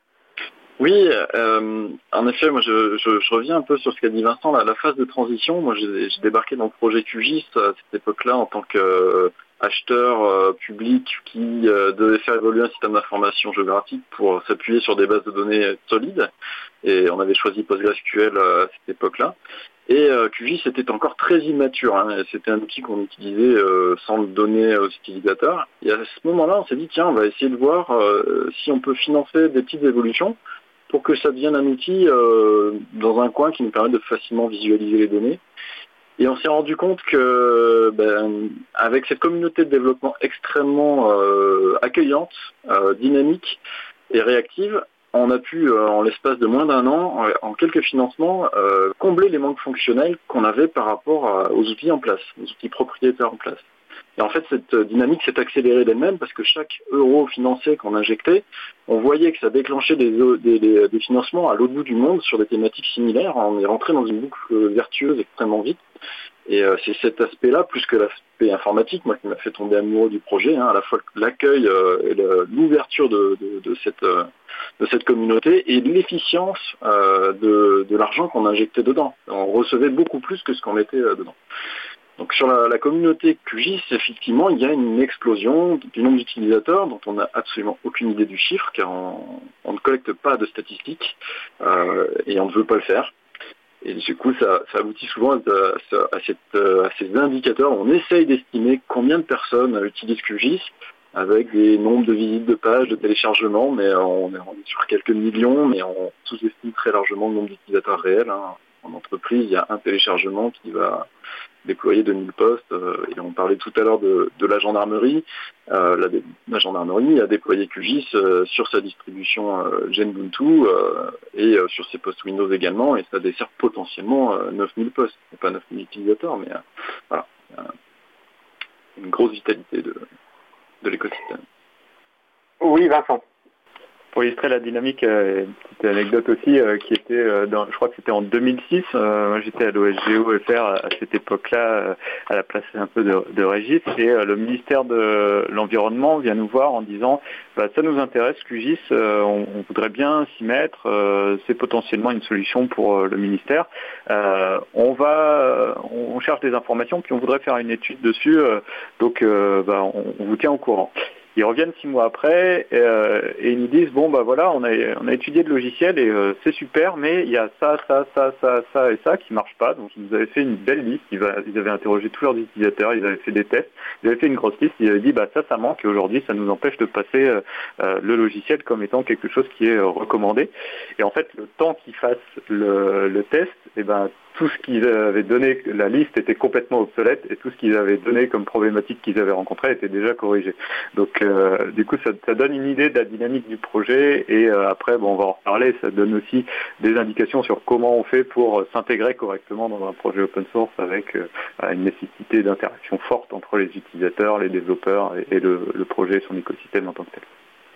Oui, euh, en effet, moi je, je, je reviens un peu sur ce qu'a dit Vincent, la, la phase de transition. Moi j'ai, j'ai débarqué dans le projet Q G I S à cette époque-là en tant qu'acheteur euh, public qui euh, devait faire évoluer un système d'information géographique pour s'appuyer sur des bases de données solides. Et on avait choisi PostgreSQL à cette époque-là. Et euh, Q G I S était encore très immature, hein, c'était un outil qu'on utilisait euh, sans le donner aux utilisateurs. Et à ce moment-là, on s'est dit, tiens, on va essayer de voir euh, si on peut financer des petites évolutions pour que ça devienne un outil euh, dans un coin qui nous permette de facilement visualiser les données. Et on s'est rendu compte que, ben, avec cette communauté de développement extrêmement euh, accueillante, euh, dynamique et réactive, on a pu, euh, en l'espace de moins d'un an, en, en quelques financements, euh, combler les manques fonctionnels qu'on avait par rapport à, aux outils en place, aux outils propriétaires en place. Et en fait, cette dynamique s'est accélérée d'elle-même parce que chaque euro financé qu'on injectait, on voyait que ça déclenchait des, des, des, des financements à l'autre bout du monde sur des thématiques similaires. On est rentré dans une boucle vertueuse extrêmement vite. Et euh, c'est cet aspect-là, plus que l'aspect informatique, moi, qui m'a fait tomber amoureux du projet, hein, à la fois l'accueil euh, et le, l'ouverture de, de, de, cette, euh, de cette communauté et l'efficience euh, de, de l'argent qu'on injectait dedans. On recevait beaucoup plus que ce qu'on mettait euh, dedans. Donc sur la, la communauté Q G I S, effectivement, il y a une explosion du nombre d'utilisateurs dont on n'a absolument aucune idée du chiffre, car on, on ne collecte pas de statistiques euh, et on ne veut pas le faire. Et du coup, ça, ça aboutit souvent à, à, à, cette, à ces indicateurs. On essaye d'estimer combien de personnes utilisent Q G I S avec des nombres de visites de pages, de téléchargements, mais on est, on est sur quelques millions, mais on sous-estime très largement le nombre d'utilisateurs réels. Hein. En entreprise, il y a un téléchargement qui va déployer deux mille postes, euh, et on parlait tout à l'heure de, de la gendarmerie. Euh, la, la gendarmerie a déployé Q G I S euh, sur sa distribution euh, Genubuntu euh, et euh, sur ses postes Windows également, et ça dessert potentiellement euh, neuf mille postes, et pas neuf mille utilisateurs, mais euh, voilà, euh, une grosse vitalité de, de l'écosystème. Oui, Vincent. Pour illustrer la dynamique, euh, une petite anecdote aussi euh, qui était, euh, dans, je crois que c'était en deux mille six, euh, moi j'étais à l'O S G O F R à, à cette époque-là, euh, à la place un peu de, de Régis, et euh, le ministère de l'Environnement vient nous voir en disant bah, ça nous intéresse, Q G I S, euh, on, on voudrait bien s'y mettre, euh, c'est potentiellement une solution pour euh, le ministère. Euh, on va, on cherche des informations, puis on voudrait faire une étude dessus, euh, donc euh, bah, on, on vous tient au courant. Ils reviennent six mois après euh, et ils nous disent bon bah voilà on a on a étudié le logiciel et euh, c'est super, mais il y a ça ça ça ça ça et ça qui marche pas. Donc ils nous avaient fait une belle liste, ils, va, ils avaient interrogé tous leurs utilisateurs, ils avaient fait des tests, ils avaient fait une grosse liste, ils avaient dit bah ça ça manque et aujourd'hui ça nous empêche de passer euh, euh, le logiciel comme étant quelque chose qui est euh, recommandé. Et en fait le temps qu'ils fassent le, le test, et ben tout ce qu'ils avaient donné, la liste était complètement obsolète et tout ce qu'ils avaient donné comme problématique qu'ils avaient rencontrée était déjà corrigé. Donc euh, du coup ça, ça donne une idée de la dynamique du projet et euh, après bon on va en reparler, ça donne aussi des indications sur comment on fait pour s'intégrer correctement dans un projet open source avec euh, une nécessité d'interaction forte entre les utilisateurs, les développeurs et, et le, le projet et son écosystème en tant que tel.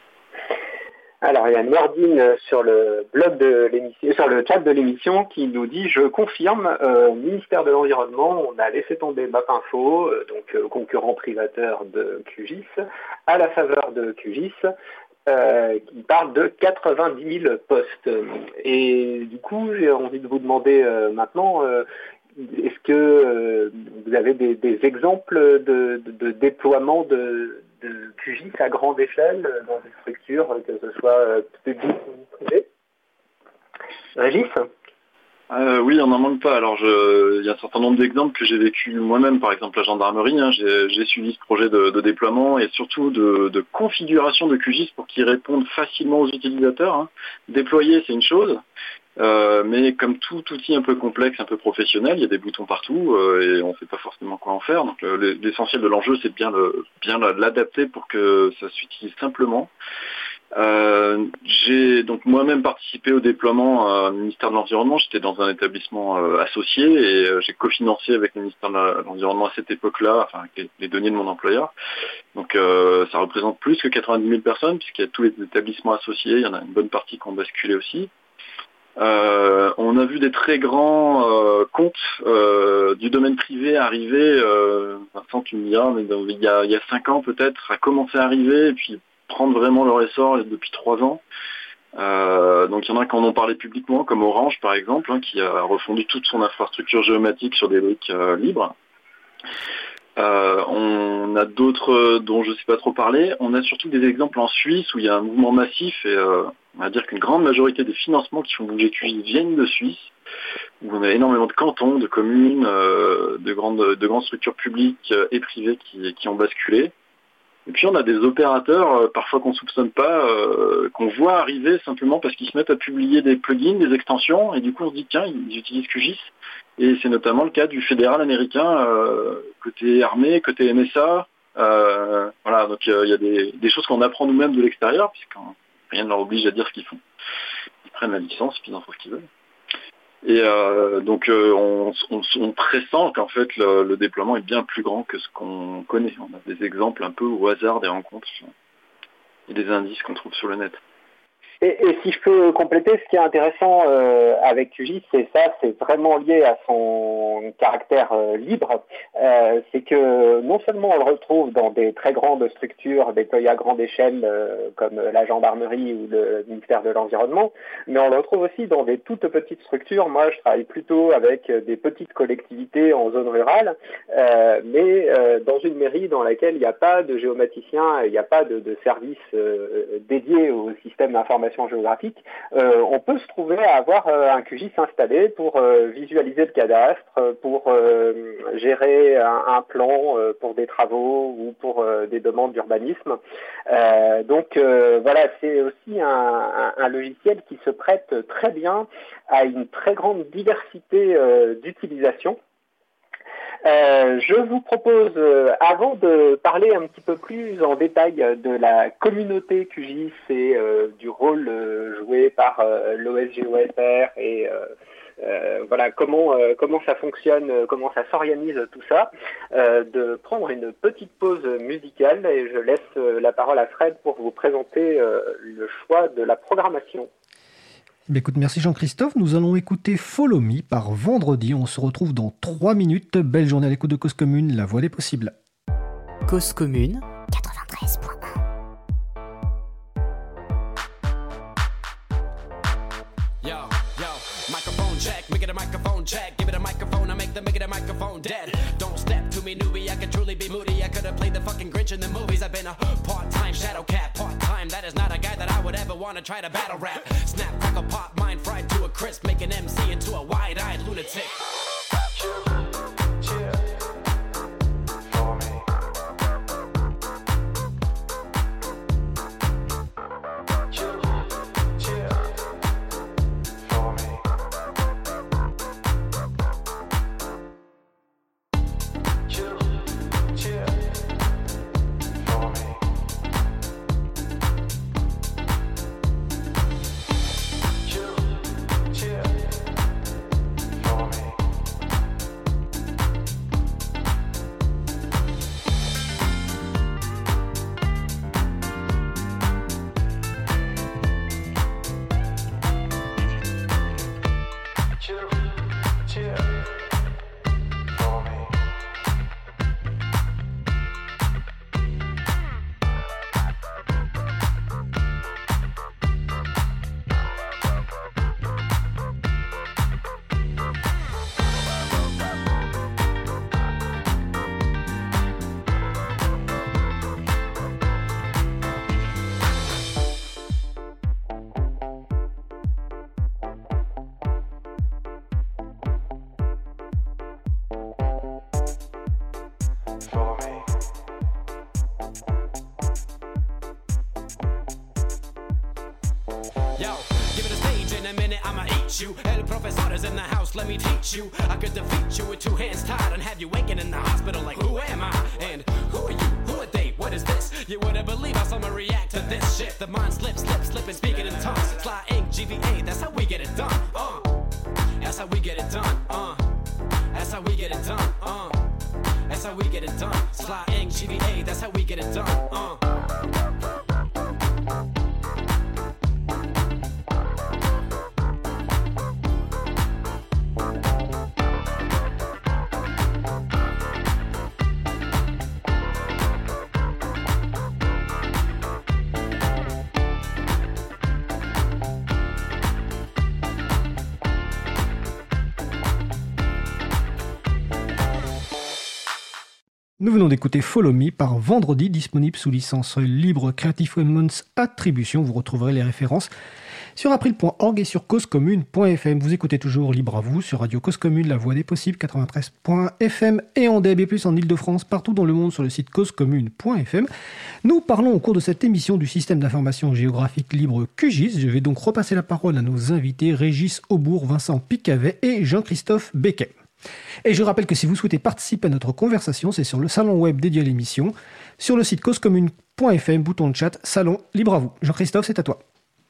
Alors, il y a Nordine sur le blog de l'émission, sur le chat de l'émission qui nous dit « Je confirme, euh, ministère de l'Environnement, on a laissé tomber MapInfo, euh, donc euh, concurrent privateur de Q G I S, à la faveur de Q G I S, euh, qui parle de quatre-vingt-dix mille postes. » Et du coup, j'ai envie de vous demander euh, maintenant, euh, est-ce que euh, vous avez des, des exemples de, de, de déploiement de de Q G I S à grande échelle dans des structures, que ce soit euh, publiques ou privées? Régis? euh, Oui, on n'en manque pas. Alors, je... il y a un certain nombre d'exemples que j'ai vécu moi-même, par exemple la gendarmerie. Hein, j'ai, j'ai suivi ce projet de, de déploiement et surtout de, de configuration de Q G I S pour qu'il réponde facilement aux utilisateurs. Hein. Déployer, c'est une chose. Euh, mais comme tout outil un peu complexe, un peu professionnel, il y a des boutons partout euh, et on ne sait pas forcément quoi en faire. Donc euh, l'essentiel de l'enjeu, c'est de bien, le, bien l'adapter pour que ça s'utilise simplement. Euh, j'ai donc moi-même participé au déploiement euh, au ministère de l'Environnement. J'étais dans un établissement euh, associé et euh, j'ai cofinancé avec le ministère de l'Environnement à cette époque-là, enfin avec les, les données de mon employeur. Donc euh, ça représente plus que quatre-vingt-dix mille personnes puisqu'il y a tous les établissements associés. Il y en a une bonne partie qui ont basculé aussi. Euh, on a vu des très grands euh, comptes euh, du domaine privé arriver, euh, Vincent tu me diras, mais il y a, il y a cinq ans peut-être, à commencer à arriver et puis prendre vraiment leur essor depuis trois ans. Euh, donc il y en a qui en ont parlé publiquement, comme Orange par exemple, hein, qui a refondu toute son infrastructure géomatique sur des briques euh, libres. Euh, on a d'autres dont je ne sais pas trop parler. On a surtout des exemples en Suisse où il y a un mouvement massif et euh, on va dire qu'une grande majorité des financements qui font bouger Q G I S viennent de Suisse, où on a énormément de cantons, de communes, euh, de grandes, de grandes structures publiques et privées qui, qui ont basculé. Et puis on a des opérateurs, euh, parfois qu'on soupçonne pas, euh, qu'on voit arriver simplement parce qu'ils se mettent à publier des plugins, des extensions, et du coup on se dit tiens, ils utilisent Q G I S. Et c'est notamment le cas du fédéral américain, euh, côté armée, côté N S A. Euh, voilà, donc il euh, y a des, des choses qu'on apprend nous-mêmes de l'extérieur, puisque rien ne leur oblige à dire ce qu'ils font. Ils prennent la licence, puis ils en font ce qu'ils veulent. Et euh, donc euh, on, on, on pressent qu'en fait le, le déploiement est bien plus grand que ce qu'on connaît. On a des exemples un peu au hasard des rencontres et des indices qu'on trouve sur le net. Et, et si je peux compléter, ce qui est intéressant euh, avec Q G I S, c'est ça, c'est vraiment lié à son caractère euh, libre. Euh, c'est que non seulement on le retrouve dans des très grandes structures déployées à grande échelle, euh, comme la gendarmerie ou le ministère de l'Environnement, mais on le retrouve aussi dans des toutes petites structures. Moi, je travaille plutôt avec des petites collectivités en zone rurale, euh, mais euh, dans une mairie dans laquelle il n'y a pas de géomaticien, il n'y a pas de, de service euh, dédié au système d'information géographique, euh, on peut se trouver à avoir euh, un Q G I S installé pour euh, visualiser le cadastre, pour euh, gérer un, un plan euh, pour des travaux ou pour euh, des demandes d'urbanisme. Euh, donc euh, voilà, c'est aussi un, un, un logiciel qui se prête très bien à une très grande diversité euh, d'utilisation. Euh, je vous propose, euh, avant de parler un petit peu plus en détail de la communauté Q G I S et euh, du rôle euh, joué par euh, l'O S G O S R et euh, euh, voilà comment euh, comment ça fonctionne, euh, comment ça s'organise tout ça, euh, de prendre une petite pause musicale et je laisse euh, la parole à Fred pour vous présenter euh, le choix de la programmation. Bah écoute, merci Jean-Christophe. Nous allons écouter Follow Me par Vendredi. On se retrouve dans trois minutes. Belle journée à l'écoute de Cause Commune, la voix des possibles. Cause Commune quatre-vingt-treize point un. Yo, yo, microphone check, make it a microphone check. Give it a microphone, I make the make it a microphone dead. Don't step to me, newbie, I could truly be moody. I could have played the fucking Grinch in the movies. I've been a part-time shadow cat, part-time. That is not a guy that I would ever want to try to battle rap. Snap, crackle, pop, mind fried to a crisp. Make an M C into a wide-eyed lunatic. Yo, give it a stage in a minute, I'ma eat you. El professor is in the house, let me teach you. I could defeat you with two hands tied and have you waking in the hospital like, who am I? And who are you? Who are they? What is this? You wouldn't believe how someone react to this shit. The mind slip, slip, slip and speaking in tongues. Sly ink, G V A, that's how we get it done. Uh, that's how we get it done. Uh, that's how we get it done. Uh, that's how we get it done. Sly ink, G V A, that's how we get it done. Uh. Nous venons d'écouter Follow Me par Vendredi, disponible sous licence libre Creative Commons Attribution. Vous retrouverez les références sur april point org et sur cause commune point f m. Vous écoutez toujours Libre à vous sur Radio Cause Commune, la voix des possibles, quatre-vingt-treize point f m et en D A B plus, en Ile-de-France, partout dans le monde sur le site cause commune point f m. Nous parlons au cours de cette émission du système d'information géographique libre Q G I S. Je vais donc repasser la parole à nos invités Régis Aubourg, Vincent Picavet et Jean-Christophe Becquet. Et je rappelle que si vous souhaitez participer à notre conversation, c'est sur le salon web dédié à l'émission, sur le site cause commune point f m, bouton de chat, salon, libre à vous. Jean-Christophe, c'est à toi.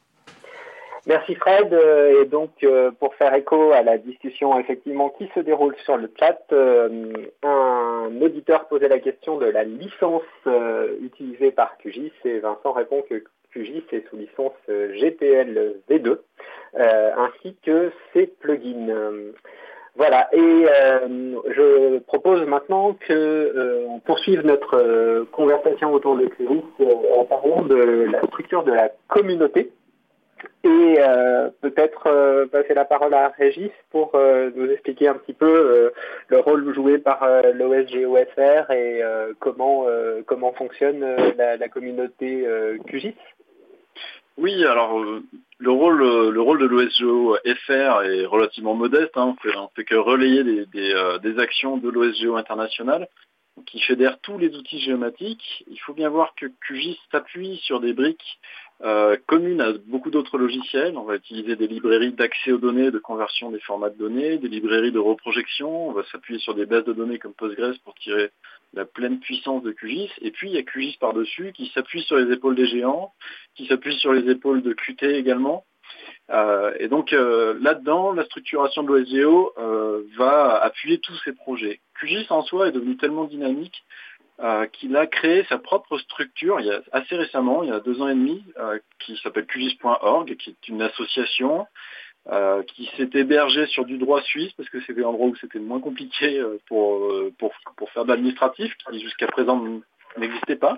Merci Fred. Et donc euh, pour faire écho à la discussion effectivement qui se déroule sur le chat, euh, un auditeur posait la question de la licence euh, utilisée par Q G I S et Vincent répond que Q G I S est sous licence G P L v deux euh, ainsi que ses plugins. Euh, Voilà, et euh, je propose maintenant que euh, on poursuive notre euh, conversation autour de Q G I S euh, en parlant de la structure de la communauté et euh, peut-être euh, passer la parole à Régis pour euh, nous expliquer un petit peu euh, le rôle joué par euh, l'O S G O F R et euh, comment euh, comment fonctionne euh, la, la communauté euh, Q G I S. Oui, alors euh, le rôle le rôle de l'O S G O F R est relativement modeste. Hein, on fait on fait que relayer des des, euh, des actions de l'O S G O international qui fédère tous les outils géomatiques. Il faut bien voir que Q G I S s'appuie sur des briques euh, communes à beaucoup d'autres logiciels. On va utiliser des librairies d'accès aux données, de conversion des formats de données, des librairies de reprojection. On va s'appuyer sur des bases de données comme Postgres pour tirer la pleine puissance de Q G I S. Et puis il y a Q G I S par-dessus qui s'appuie sur les épaules des géants, qui s'appuie sur les épaules de Qt également. Euh, et donc euh, là-dedans, la structuration de l'O S G O euh, va appuyer tous ces projets. Q G I S en soi est devenu tellement dynamique euh, qu'il a créé sa propre structure il y a assez récemment, il y a deux ans et demi, euh, qui s'appelle Q G I S point org, qui est une association euh, qui s'est hébergée sur du droit suisse parce que c'était l'endroit où c'était le moins compliqué euh, pour, euh, pour, pour faire de l'administratif, qui jusqu'à présent n'existait pas.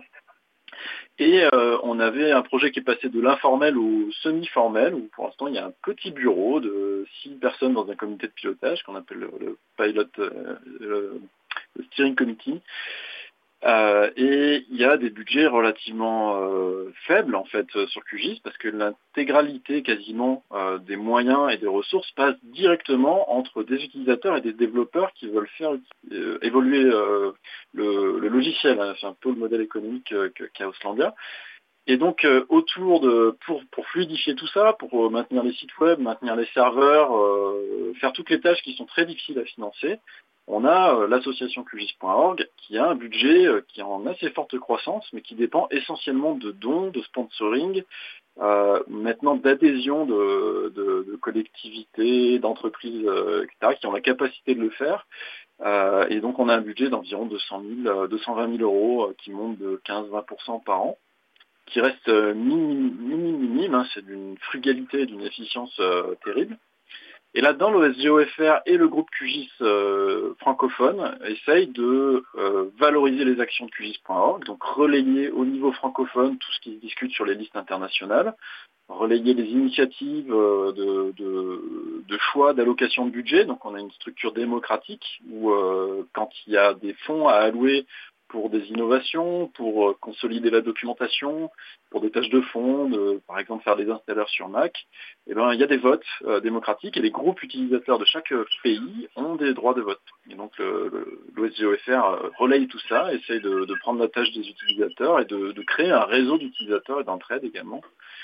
Et euh, on avait un projet qui est passé de l'informel au semi-formel, où pour l'instant il y a un petit bureau de six personnes dans un comité de pilotage qu'on appelle le, le pilot, euh, le, le steering committee. Euh, et il y a des budgets relativement euh, faibles en fait sur Q G I S parce que l'intégralité quasiment euh, des moyens et des ressources passe directement entre des utilisateurs et des développeurs qui veulent faire euh, évoluer euh, le, le logiciel. Hein. C'est un peu le modèle économique euh, qu'a Auslandia. Et donc euh, autour de pour pour fluidifier tout ça, pour maintenir les sites web, maintenir les serveurs, euh, faire toutes les tâches qui sont très difficiles à financer. On a euh, l'association Q G I S point org qui a un budget euh, qui est en assez forte croissance, mais qui dépend essentiellement de dons, de sponsoring, euh, maintenant d'adhésion de, de, de collectivités, d'entreprises, euh, et cetera, qui ont la capacité de le faire. Euh, et donc on a un budget d'environ deux cent mille, deux cent vingt mille euros euh, qui monte de quinze à vingt pour cent par an, qui reste euh, minime, minime, minime hein, c'est d'une frugalité et d'une efficience euh, terrible. Et là-dedans, l'O S G O F R et le groupe Q G I S euh, francophone essayent de euh, valoriser les actions de Q G I S point org, donc relayer au niveau francophone tout ce qui se discute sur les listes internationales, relayer les initiatives euh, de, de, de choix d'allocation de budget. Donc on a une structure démocratique où euh, quand il y a des fonds à allouer pour des innovations, pour euh, consolider la documentation, pour des tâches de fond, de, par exemple faire des installeurs sur Mac, eh ben, il y a des votes euh, démocratiques et les groupes utilisateurs de chaque pays ont des droits de vote. Et donc le, le, l'O S G O F R relaye tout ça, essaye de, de prendre la tâche des utilisateurs et de, de créer un réseau d'utilisateurs et d'entraide également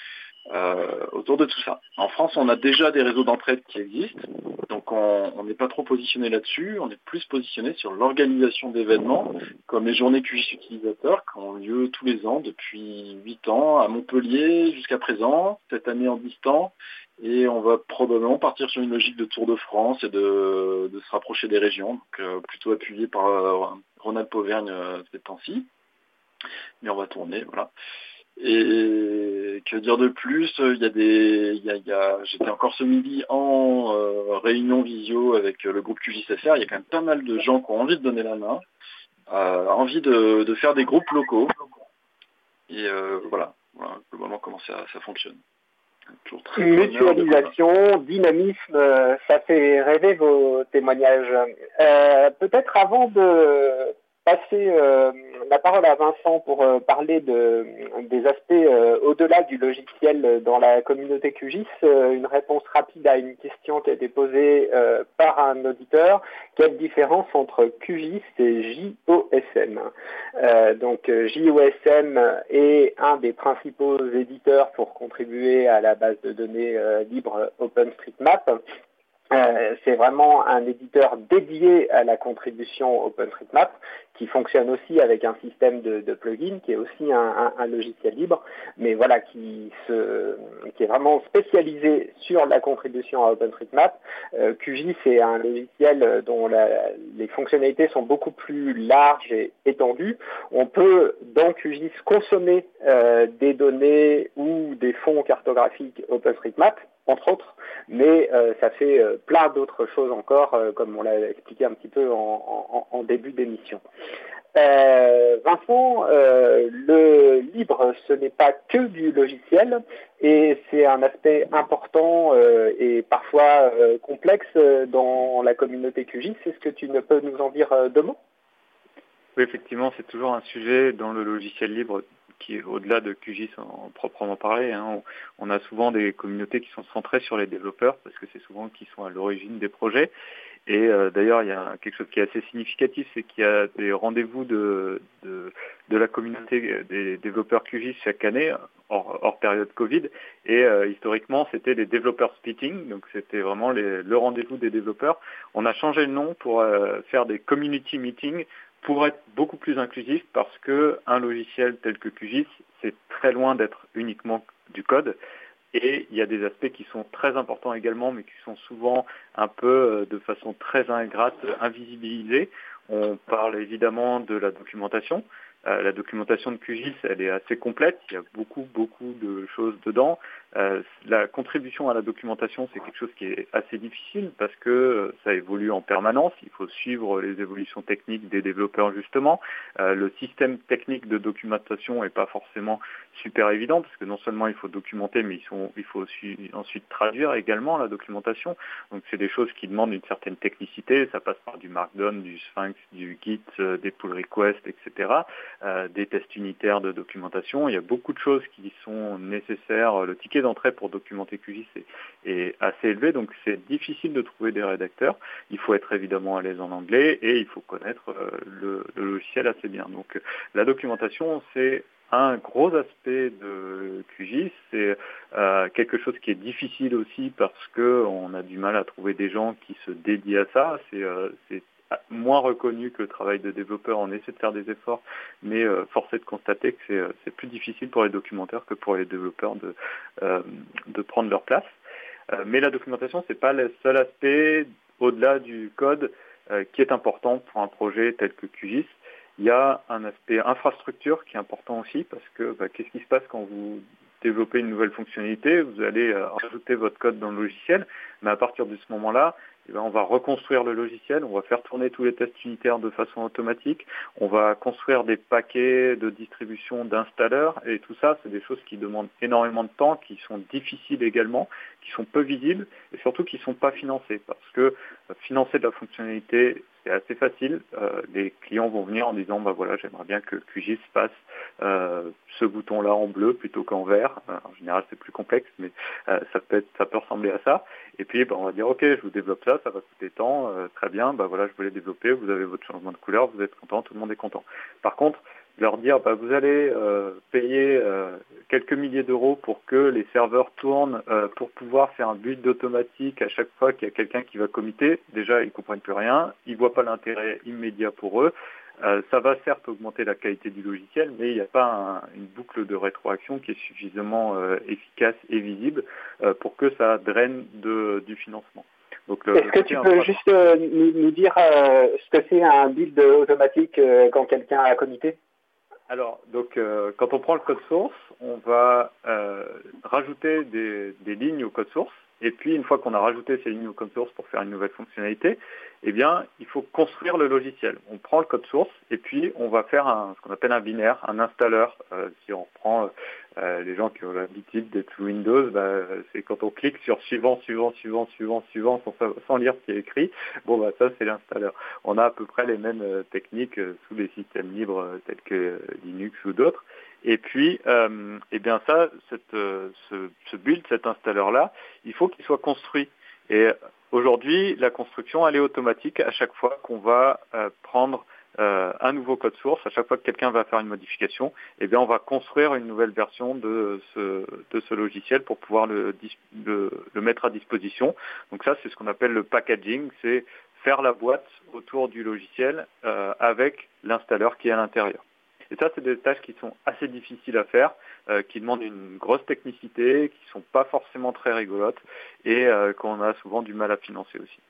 euh, autour de tout ça. En France, on a déjà des réseaux d'entraide qui existent, donc on n'est pas trop positionné là-dessus, on est plus positionné sur l'organisation d'événements, comme les journées Q G I S utilisateurs qui ont lieu tous les ans depuis huit ans à Montpellier jusqu'à présent, cette année en distant, et on va probablement partir sur une logique de Tour de France et de, de se rapprocher des régions, donc euh, plutôt appuyé par euh, Rhône-Alpes Auvergne euh, ces temps-ci, mais on va tourner, voilà. Et que dire de plus, il y a des, il y a, il y a, j'étais encore ce midi en euh, réunion visio avec le groupe Q G I S F R. Il y a quand même pas mal de gens qui ont envie de donner la main, euh, envie de, de faire des groupes locaux. Et euh, voilà, voilà globalement comment ça, ça fonctionne. Mutualisation, dynamisme, ça fait rêver vos témoignages. Euh, peut-être avant de passer euh, la parole à Vincent pour euh, parler de, des aspects euh, au-delà du logiciel dans la communauté Q G I S, euh, une réponse rapide à une question qui a été posée euh, par un auditeur. Quelle différence entre Q G I S et J O S M? euh, Donc J O S M est un des principaux éditeurs pour contribuer à la base de données euh, libre OpenStreetMap. Euh, c'est vraiment un éditeur dédié à la contribution OpenStreetMap qui fonctionne aussi avec un système de, de plugins qui est aussi un, un, un logiciel libre, mais voilà, qui, se, qui est vraiment spécialisé sur la contribution à OpenStreetMap. Euh, Q G I S est un logiciel dont la, les fonctionnalités sont beaucoup plus larges et étendues. On peut dans Q G I S consommer euh, des données ou des fonds cartographiques OpenStreetMap, entre autres, mais euh, ça fait euh, plein d'autres choses encore, euh, comme on l'a expliqué un petit peu en, en, en début d'émission. Euh, Vincent, euh, le libre, ce n'est pas que du logiciel, et c'est un aspect important euh, et parfois euh, complexe dans la communauté Q G I S. Est-ce que tu ne peux nous en dire euh, deux mots? Oui, effectivement, c'est toujours un sujet dans le logiciel libre qui est au-delà de Q G I S en, en proprement parler. Hein. On, on a souvent des communautés qui sont centrées sur les développeurs parce que c'est souvent qui sont à l'origine des projets. Et euh, d'ailleurs, il y a quelque chose qui est assez significatif, c'est qu'il y a des rendez-vous de, de, de la communauté des développeurs Q G I S chaque année, hors, hors période Covid. Et euh, historiquement, c'était les développeurs meeting, donc c'était vraiment les, le rendez-vous des développeurs. On a changé le nom pour euh, faire des community meetings, pour être beaucoup plus inclusif, parce que un logiciel tel que Q G I S, c'est très loin d'être uniquement du code. Et il y a des aspects qui sont très importants également, mais qui sont souvent un peu de façon très ingrate, invisibilisés. On parle évidemment de la documentation. Euh, la documentation de Q G I S, elle est assez complète. Il y a beaucoup, beaucoup de choses dedans. Euh, la contribution à la documentation, c'est quelque chose qui est assez difficile parce que ça évolue en permanence. Il faut suivre les évolutions techniques des développeurs, justement. Euh, le système technique de documentation n'est pas forcément super évident parce que non seulement il faut documenter, mais il faut, il faut aussi, ensuite traduire également la documentation. Donc, c'est des choses qui demandent une certaine technicité. Ça passe par du Markdown, du Sphinx, du Git, euh, des pull requests, et cetera. Euh, des tests unitaires de documentation. Il y a beaucoup de choses qui sont nécessaires. Le ticket d'entrée pour documenter Q G I S est, est assez élevé, donc c'est difficile de trouver des rédacteurs. Il faut être évidemment à l'aise en anglais et il faut connaître euh, le, le logiciel assez bien. Donc la documentation, c'est un gros aspect de Q G I S. C'est euh, quelque chose qui est difficile aussi parce qu'on a du mal à trouver des gens qui se dédient à ça. C'est, euh, c'est moins reconnu que le travail de développeur. On essaie de faire des efforts, mais euh, force est de constater que c'est, euh, c'est plus difficile pour les documenteurs que pour les développeurs de, euh, de prendre leur place. Euh, mais la documentation, c'est pas le seul aspect au-delà du code euh, qui est important pour un projet tel que Q G I S. Il y a un aspect infrastructure qui est important aussi parce que bah, qu'est-ce qui se passe quand vous développez une nouvelle fonctionnalité? Vous allez euh, rajouter votre code dans le logiciel, mais à partir de ce moment-là, eh bien, on va reconstruire le logiciel, on va faire tourner tous les tests unitaires de façon automatique, on va construire des paquets de distribution d'installeurs, et tout ça, c'est des choses qui demandent énormément de temps, qui sont difficiles également, qui sont peu visibles, et surtout qui ne sont pas financées, parce que euh, financer de la fonctionnalité, c'est assez facile. Euh, les clients vont venir en disant, bah voilà, j'aimerais bien que Q G I S passe euh, ce bouton-là en bleu plutôt qu'en vert. Euh, en général, c'est plus complexe, mais euh, ça peut être, ça peut ressembler à ça. Et puis, bah, on va dire, ok, je vous développe ça, ça va coûter tant, euh, très bien. Bah voilà, je voulais développer. Vous avez votre changement de couleur, vous êtes content, tout le monde est content. Par contre, leur dire, bah, vous allez euh, payer euh, quelques milliers d'euros pour que les serveurs tournent, euh, pour pouvoir faire un build automatique à chaque fois qu'il y a quelqu'un qui va committer. Déjà, ils ne comprennent plus rien, ils ne voient pas l'intérêt immédiat pour eux. Euh, ça va certes augmenter la qualité du logiciel, mais il n'y a pas un, une boucle de rétroaction qui est suffisamment euh, efficace et visible euh, pour que ça draine de, du financement. Donc, le, Est-ce que tu peux juste euh, nous, nous dire euh, ce que c'est un build automatique euh, quand quelqu'un a commité? Alors, donc, euh, quand on prend le code source, on va euh, rajouter des, des lignes au code source. Et puis, une fois qu'on a rajouté ces lignes au code source pour faire une nouvelle fonctionnalité, eh bien, il faut construire le logiciel. On prend le code source et puis on va faire un, ce qu'on appelle un binaire, un installeur. Euh, si on prend Euh, les gens qui ont l'habitude d'être sous Windows, bah, c'est quand on clique sur suivant, suivant, suivant, suivant, suivant, sans, sans lire ce qui est écrit, bon bah ça c'est l'installeur. On a à peu près les mêmes euh, techniques euh, sous les systèmes libres euh, tels que euh, Linux ou d'autres. Et puis, euh, eh bien ça, cette, euh, ce, ce build, cet installeur-là, il faut qu'il soit construit. Et aujourd'hui, la construction, elle est automatique à chaque fois qu'on va euh, prendre euh, un nouveau code source, à chaque fois que quelqu'un va faire une modification, eh bien, on va construire une nouvelle version de ce, de ce logiciel pour pouvoir le, le, le mettre à disposition. Donc ça, c'est ce qu'on appelle le packaging, c'est faire la boîte autour du logiciel euh, avec l'installeur qui est à l'intérieur. Et ça, c'est des tâches qui sont assez difficiles à faire, euh, qui demandent une grosse technicité, qui sont pas forcément très rigolotes et euh, qu'on a souvent du mal à financer aussi.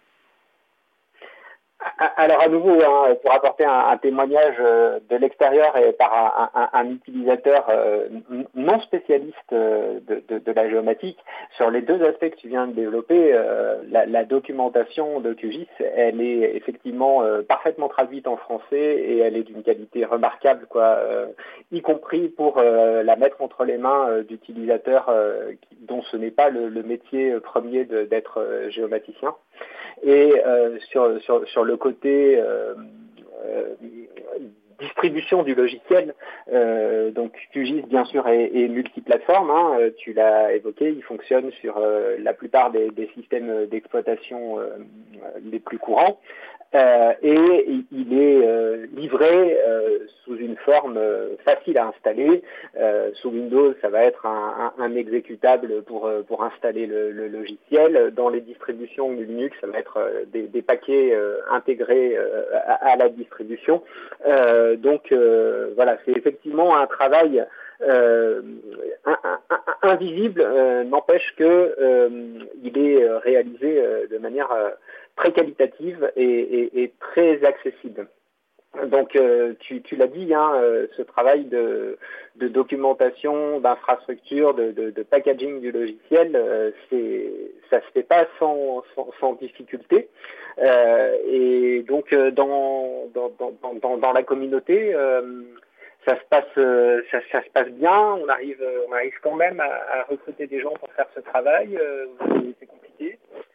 Alors à nouveau, hein, pour apporter un, un témoignage de l'extérieur et par un, un, un utilisateur euh, non spécialiste de, de, de la géomatique, sur les deux aspects que tu viens de développer, euh, la, la documentation de Q G I S, elle est effectivement euh, parfaitement traduite en français et elle est d'une qualité remarquable, quoi, euh, y compris pour euh, la mettre entre les mains euh, d'utilisateurs euh, qui, dont ce n'est pas le, le métier premier de, d'être euh, géomaticien. Et euh, sur, sur, sur le côté euh, euh, distribution du logiciel, euh, donc Q G I S bien sûr est, est multiplateforme, hein, tu l'as évoqué, il fonctionne sur euh, la plupart des, des systèmes d'exploitation euh, les plus courants. Euh, et il est euh, livré euh, sous une forme euh, facile à installer. Euh, sous Windows, ça va être un, un, un exécutable pour pour installer le, le logiciel. Dans les distributions Linux, ça va être euh, des, des paquets euh, intégrés euh, à, à la distribution. Euh, donc euh, voilà, c'est effectivement un travail Euh, un, un, un, invisible, euh, n'empêche que euh, il est réalisé euh, de manière euh, très qualitative et, et, et très accessible. Donc euh, tu, tu l'as dit, hein, euh, ce travail de, de documentation, d'infrastructure, de, de, de packaging du logiciel, euh, c'est, ça se fait pas sans, sans, sans difficulté. Euh, et donc euh, dans, dans, dans, dans, dans la communauté, euh, Ça se passe, ça, ça se passe bien. On arrive, on arrive quand même à, à recruter des gens pour faire ce travail. Euh, c'est compliqué.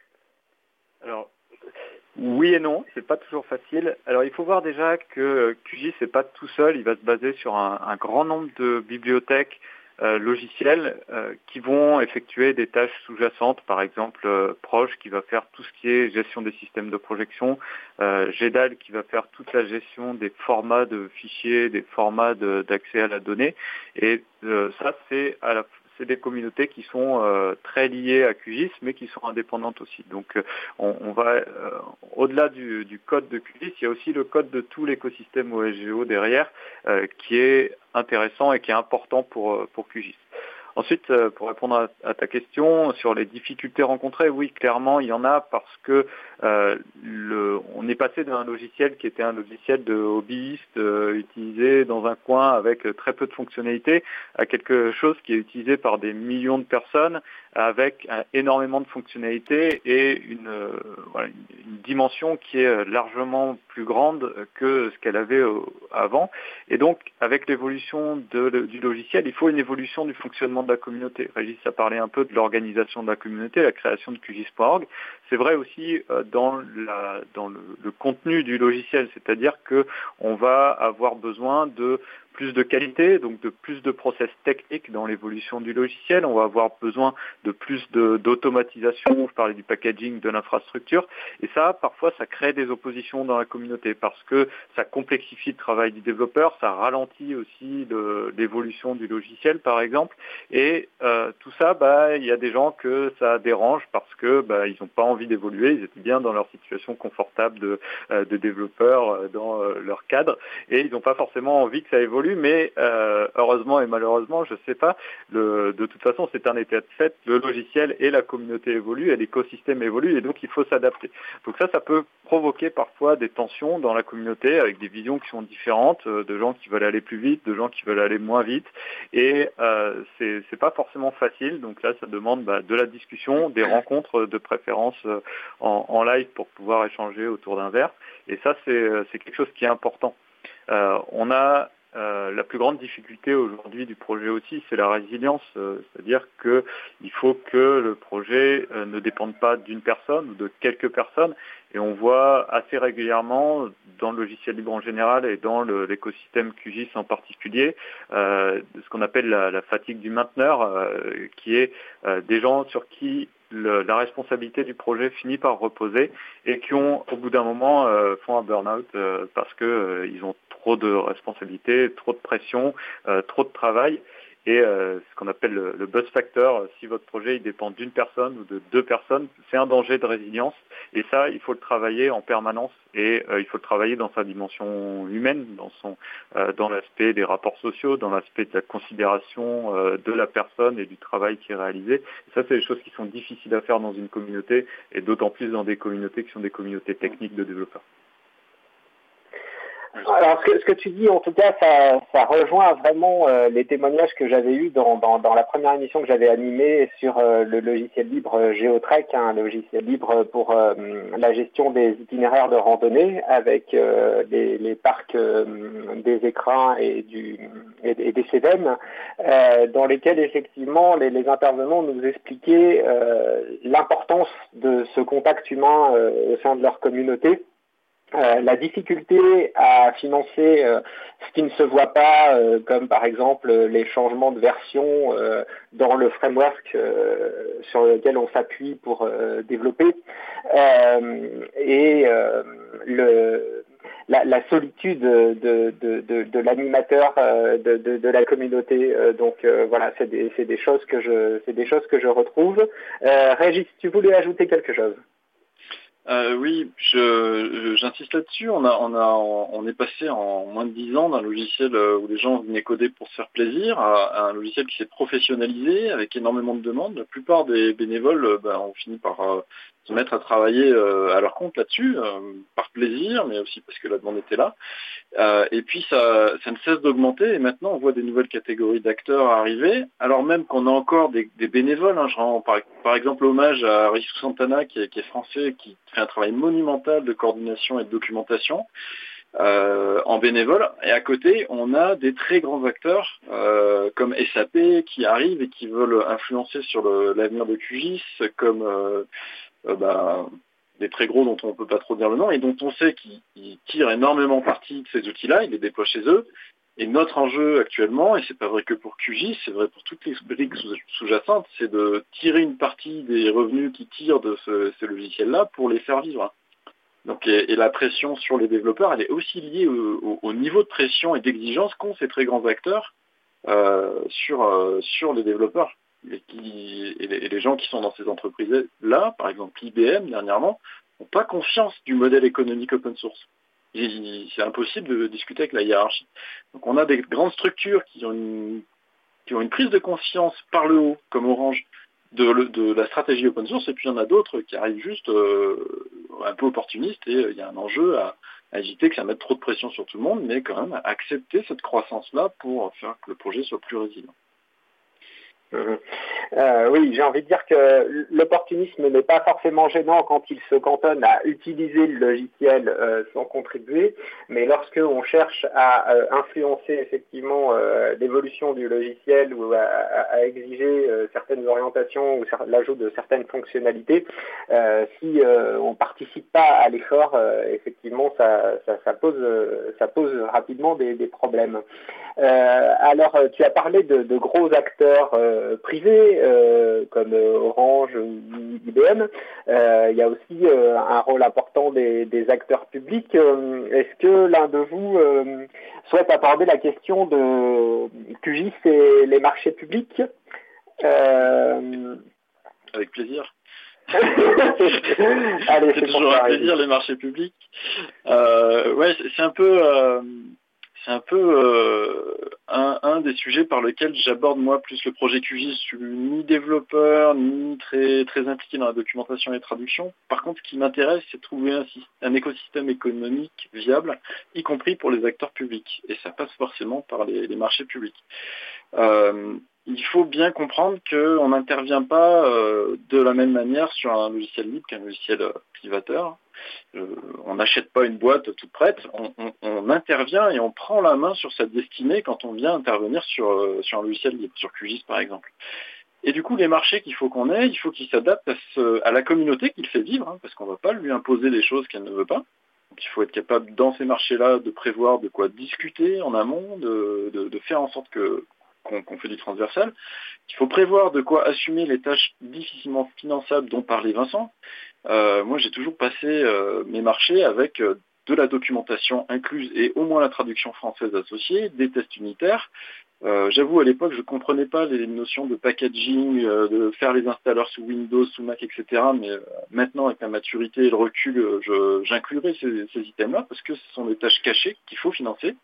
Alors, oui et non, c'est pas toujours facile. Alors, il faut voir déjà que Q G I S c'est pas tout seul. Il va se baser sur un, un grand nombre de bibliothèques euh, logiciels euh, qui vont effectuer des tâches sous-jacentes, par exemple euh, Proche qui va faire tout ce qui est gestion des systèmes de projection, euh, G D A L qui va faire toute la gestion des formats de fichiers, des formats de, d'accès à la donnée. Et euh, ça, c'est à la c'est des communautés qui sont euh, très liées à Q G I S, mais qui sont indépendantes aussi. Donc, euh, on, on va euh, au-delà du, du code de Q G I S, il y a aussi le code de tout l'écosystème O S G O derrière, euh, qui est intéressant et qui est important pour pour Q G I S. Ensuite, pour répondre à, à ta question sur les difficultés rencontrées, oui, clairement, il y en a parce que euh, le, on est passé d'un logiciel qui était un logiciel de hobbyiste euh, utilisé dans un coin avec très peu de fonctionnalités à quelque chose qui est utilisé par des millions de personnes avec euh, énormément de fonctionnalités et une, euh, voilà, une, une dimension qui est largement plus grande que ce qu'elle avait euh, avant. Et donc, avec l'évolution de, de, du logiciel, il faut une évolution du fonctionnement de la communauté. Régis a parlé un peu de l'organisation de la communauté, la création de Q G I S point org. C'est vrai aussi euh, dans, la, dans le, le contenu du logiciel, c'est-à-dire que on va avoir besoin de plus de qualité, donc de plus de process techniques dans l'évolution du logiciel. On va avoir besoin de plus de, d'automatisation. Je parlais du packaging, de l'infrastructure. Et ça, parfois, ça crée des oppositions dans la communauté parce que ça complexifie le travail du développeur, ça ralentit aussi le, l'évolution du logiciel, par exemple. Et euh, tout ça, bah, il y a des gens que ça dérange parce que bah, ils n'ont pas envie d'évoluer. Ils étaient bien dans leur situation confortable de, euh, de développeurs dans euh, leur cadre et ils n'ont pas forcément envie que ça évolue. Mais euh, heureusement et malheureusement, je ne sais pas, le, de toute façon, c'est un état de fait, le logiciel et la communauté évoluent et l'écosystème évolue et donc il faut s'adapter. Donc ça, ça peut provoquer parfois des tensions dans la communauté avec des visions qui sont différentes, euh, de gens qui veulent aller plus vite, de gens qui veulent aller moins vite et euh, c'est, c'est pas forcément facile. Donc là, ça demande bah, de la discussion, des rencontres de préférence euh, en, en live pour pouvoir échanger autour d'un verre et ça, c'est, c'est quelque chose qui est important. Euh, on a euh, la plus grande difficulté aujourd'hui du projet aussi, c'est la résilience. Euh, c'est-à-dire qu'il faut que le projet euh, ne dépende pas d'une personne ou de quelques personnes. Et on voit assez régulièrement, dans le logiciel libre en général et dans le, l'écosystème Q G I S en particulier, euh, ce qu'on appelle la, la fatigue du mainteneur, euh, qui est euh, des gens sur qui le, la responsabilité du projet finit par reposer et qui ont, au bout d'un moment, euh, font un burn-out euh, parce que euh, ils ont trop de responsabilités, trop de pression, euh, trop de travail. Et euh, ce qu'on appelle le, le buzz factor, si votre projet il dépend d'une personne ou de deux personnes, c'est un danger de résilience. Et ça, il faut le travailler en permanence et euh, il faut le travailler dans sa dimension humaine, dans son, euh, dans l'aspect des rapports sociaux, dans l'aspect de la considération euh, de la personne et du travail qui est réalisé. Et ça, c'est des choses qui sont difficiles à faire dans une communauté et d'autant plus dans des communautés qui sont des communautés techniques de développeurs. Alors, ce que, ce que tu dis, en tout cas, ça, ça rejoint vraiment euh, les témoignages que j'avais eus dans, dans, dans la première émission que j'avais animée sur euh, le logiciel libre euh, GeoTrek, un logiciel libre pour euh, la gestion des itinéraires de randonnée avec euh, les, les parcs euh, des écrins et, du, et, et des C V E M, euh, dans lesquels, effectivement, les, les intervenants nous expliquaient euh, l'importance de ce contact humain euh, au sein de leur communauté. Euh, la difficulté à financer euh, ce qui ne se voit pas, euh, comme par exemple euh, les changements de version euh, dans le framework euh, sur lequel on s'appuie pour euh, développer, euh, et euh, le, la, la solitude de, de, de, de l'animateur euh, de, de, de la communauté. Euh, donc euh, voilà, c'est des, c'est des choses que je, c'est des choses que je retrouve. Euh, Régis, tu voulais ajouter quelque chose ? Euh, oui, je, je, j'insiste là-dessus. On a, on a, on est passé en moins de dix ans d'un logiciel où les gens venaient coder pour se faire plaisir à, à un logiciel qui s'est professionnalisé avec énormément de demandes. La plupart des bénévoles, ben, ont fini par euh, se mettre à travailler euh, à leur compte là-dessus, euh, par plaisir, mais aussi parce que la demande était là. Euh, et puis ça, ça ne cesse d'augmenter. Et maintenant, on voit des nouvelles catégories d'acteurs arriver, alors même qu'on a encore des, des bénévoles. Hein. Je rends par, par exemple hommage à Rissou Santana, qui est, qui est français, qui fait un travail monumental de coordination et de documentation euh, en bénévole. Et à côté, on a des très grands acteurs euh, comme S A P qui arrivent et qui veulent influencer sur le, l'avenir de Q G I S, comme euh, euh, bah, des très gros dont on ne peut pas trop dire le nom et dont on sait qu'ils, qu'ils tirent énormément parti de ces outils-là, ils les déploient chez eux. Et notre enjeu actuellement, et c'est pas vrai que pour Q G I S, c'est vrai pour toutes les briques sous-jacentes, c'est de tirer une partie des revenus qui tirent de ce, ces logiciels-là pour les faire vivre. Donc, et, et la pression sur les développeurs, elle est aussi liée au, au, au niveau de pression et d'exigence qu'ont ces très grands acteurs euh, sur, euh, sur les développeurs. Et, qui, et, les, et les gens qui sont dans ces entreprises-là, par exemple I B M dernièrement, n'ont pas confiance du modèle économique open source. Et c'est impossible de discuter avec la hiérarchie. Donc on a des grandes structures qui ont une, qui ont une prise de conscience par le haut, comme Orange, de, de la stratégie open source, et puis il y en a d'autres qui arrivent juste euh, un peu opportunistes, et il y a un enjeu à, à éviter que ça mette trop de pression sur tout le monde, mais quand même à accepter cette croissance-là pour faire que le projet soit plus résilient. Mmh. Euh, oui, j'ai envie de dire que l'opportunisme n'est pas forcément gênant quand il se cantonne à utiliser le logiciel euh, sans contribuer, mais lorsque on cherche à euh, influencer effectivement euh, l'évolution du logiciel ou à, à exiger euh, certaines orientations ou l'ajout de certaines fonctionnalités, euh, si euh, on participe pas à l'effort, euh, effectivement, ça, ça, ça pose, ça pose rapidement des, des problèmes. Euh, alors, tu as parlé de, de gros acteurs euh, privés euh, comme euh, Orange ou I B M. Euh, il y a aussi euh, un rôle important des, des acteurs publics. Euh, est-ce que l'un de vous euh, souhaite aborder la question de Q G I S et les marchés publics? euh... Avec plaisir. Allez, c'est, c'est toujours un plaisir, les marchés publics. Euh, ouais, c'est, c'est un peu... Euh... C'est un peu euh, un, un des sujets par lesquels j'aborde moi plus le projet Q G I S. Je suis ni développeur, ni très, très impliqué dans la documentation et la traduction. Par contre, ce qui m'intéresse, c'est de trouver un, un écosystème économique viable, y compris pour les acteurs publics. Et ça passe forcément par les, les marchés publics. Euh, il faut bien comprendre qu'on n'intervient pas euh, de la même manière sur un logiciel libre qu'un logiciel euh, privateur. Euh, on n'achète pas une boîte toute prête, on, on, on intervient et on prend la main sur sa destinée quand on vient intervenir sur, euh, sur un logiciel libre, sur Q G I S par exemple. Et du coup, les marchés qu'il faut qu'on ait, il faut qu'ils s'adaptent à, ce, à la communauté qu'il fait vivre, hein, parce qu'on ne va pas lui imposer des choses qu'elle ne veut pas. Donc il faut être capable, dans ces marchés-là, de prévoir de quoi discuter en amont, de, de, de faire en sorte que qu'on, qu'on fait du transversal. Il faut prévoir de quoi assumer les tâches difficilement finançables dont parlait Vincent. Euh, moi, j'ai toujours passé euh, mes marchés avec euh, de la documentation incluse et au moins la traduction française associée, des tests unitaires. Euh, j'avoue, à l'époque, je ne comprenais pas les notions de packaging, euh, de faire les installeurs sous Windows, sous Mac, et cetera. Mais euh, maintenant, avec la maturité et le recul, euh, je, j'inclurai ces, ces items-là parce que ce sont des tâches cachées qu'il faut financer.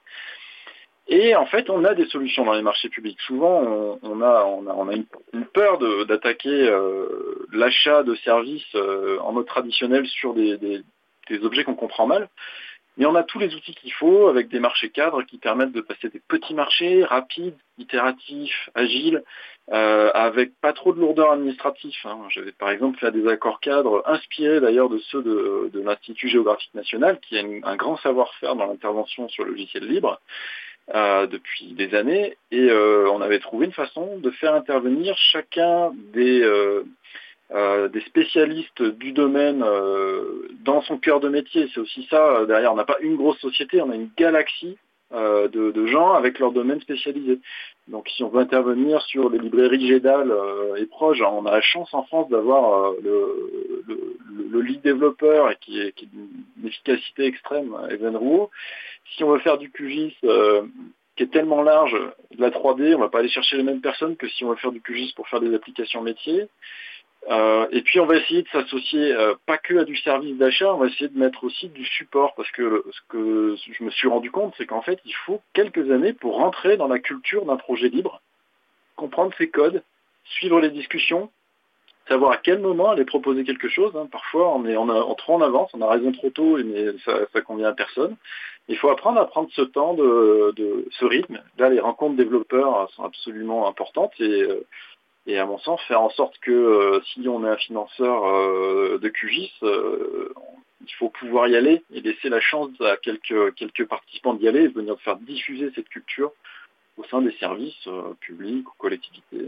Et en fait, on a des solutions dans les marchés publics. Souvent, on, on a, on a, on a une, une peur de, d'attaquer euh, l'achat de services euh, en mode traditionnel sur des, des, des objets qu'on comprend mal. Mais on a tous les outils qu'il faut avec des marchés cadres qui permettent de passer des petits marchés rapides, itératifs, agiles, euh, avec pas trop de lourdeur administrative. Hein. J'avais par exemple fait des accords cadres inspirés d'ailleurs de ceux de, de l'Institut géographique national qui a une, un grand savoir-faire dans l'intervention sur le logiciel libre euh, depuis des années. Et euh, on avait trouvé une façon de faire intervenir chacun des... Euh, Euh, des spécialistes du domaine euh, dans son cœur de métier. C'est aussi ça, euh, derrière, on n'a pas une grosse société, on a une galaxie euh, de, de gens avec leur domaine spécialisé. Donc si on veut intervenir sur les librairies G E D A L euh, et proches, on a la chance en France d'avoir euh, le, le, le lead développeur et qui est, qui est d'une efficacité extrême, Evan Rouault. Si on veut faire du Q G I S euh, qui est tellement large, de la trois D, on ne va pas aller chercher les mêmes personnes que si on veut faire du Q G I S pour faire des applications métiers. Euh, et puis on va essayer de s'associer euh, pas que à du service d'achat, on va essayer de mettre aussi du support parce que ce que je me suis rendu compte, c'est qu'en fait il faut quelques années pour rentrer dans la culture d'un projet libre, comprendre ses codes, suivre les discussions, savoir à quel moment aller proposer quelque chose. Hein. Parfois on est, on, a, on trop en avance, on a raison trop tôt, mais ça, ça convient à personne. Il faut apprendre à prendre ce temps, de, de ce rythme. Là les rencontres développeurs sont absolument importantes et euh, Et à mon sens, faire en sorte que euh, si on est un financeur euh, de Q G I S, euh, il faut pouvoir y aller et laisser la chance à quelques, quelques participants d'y aller et de venir faire diffuser cette culture au sein des services euh, publics ou collectivités.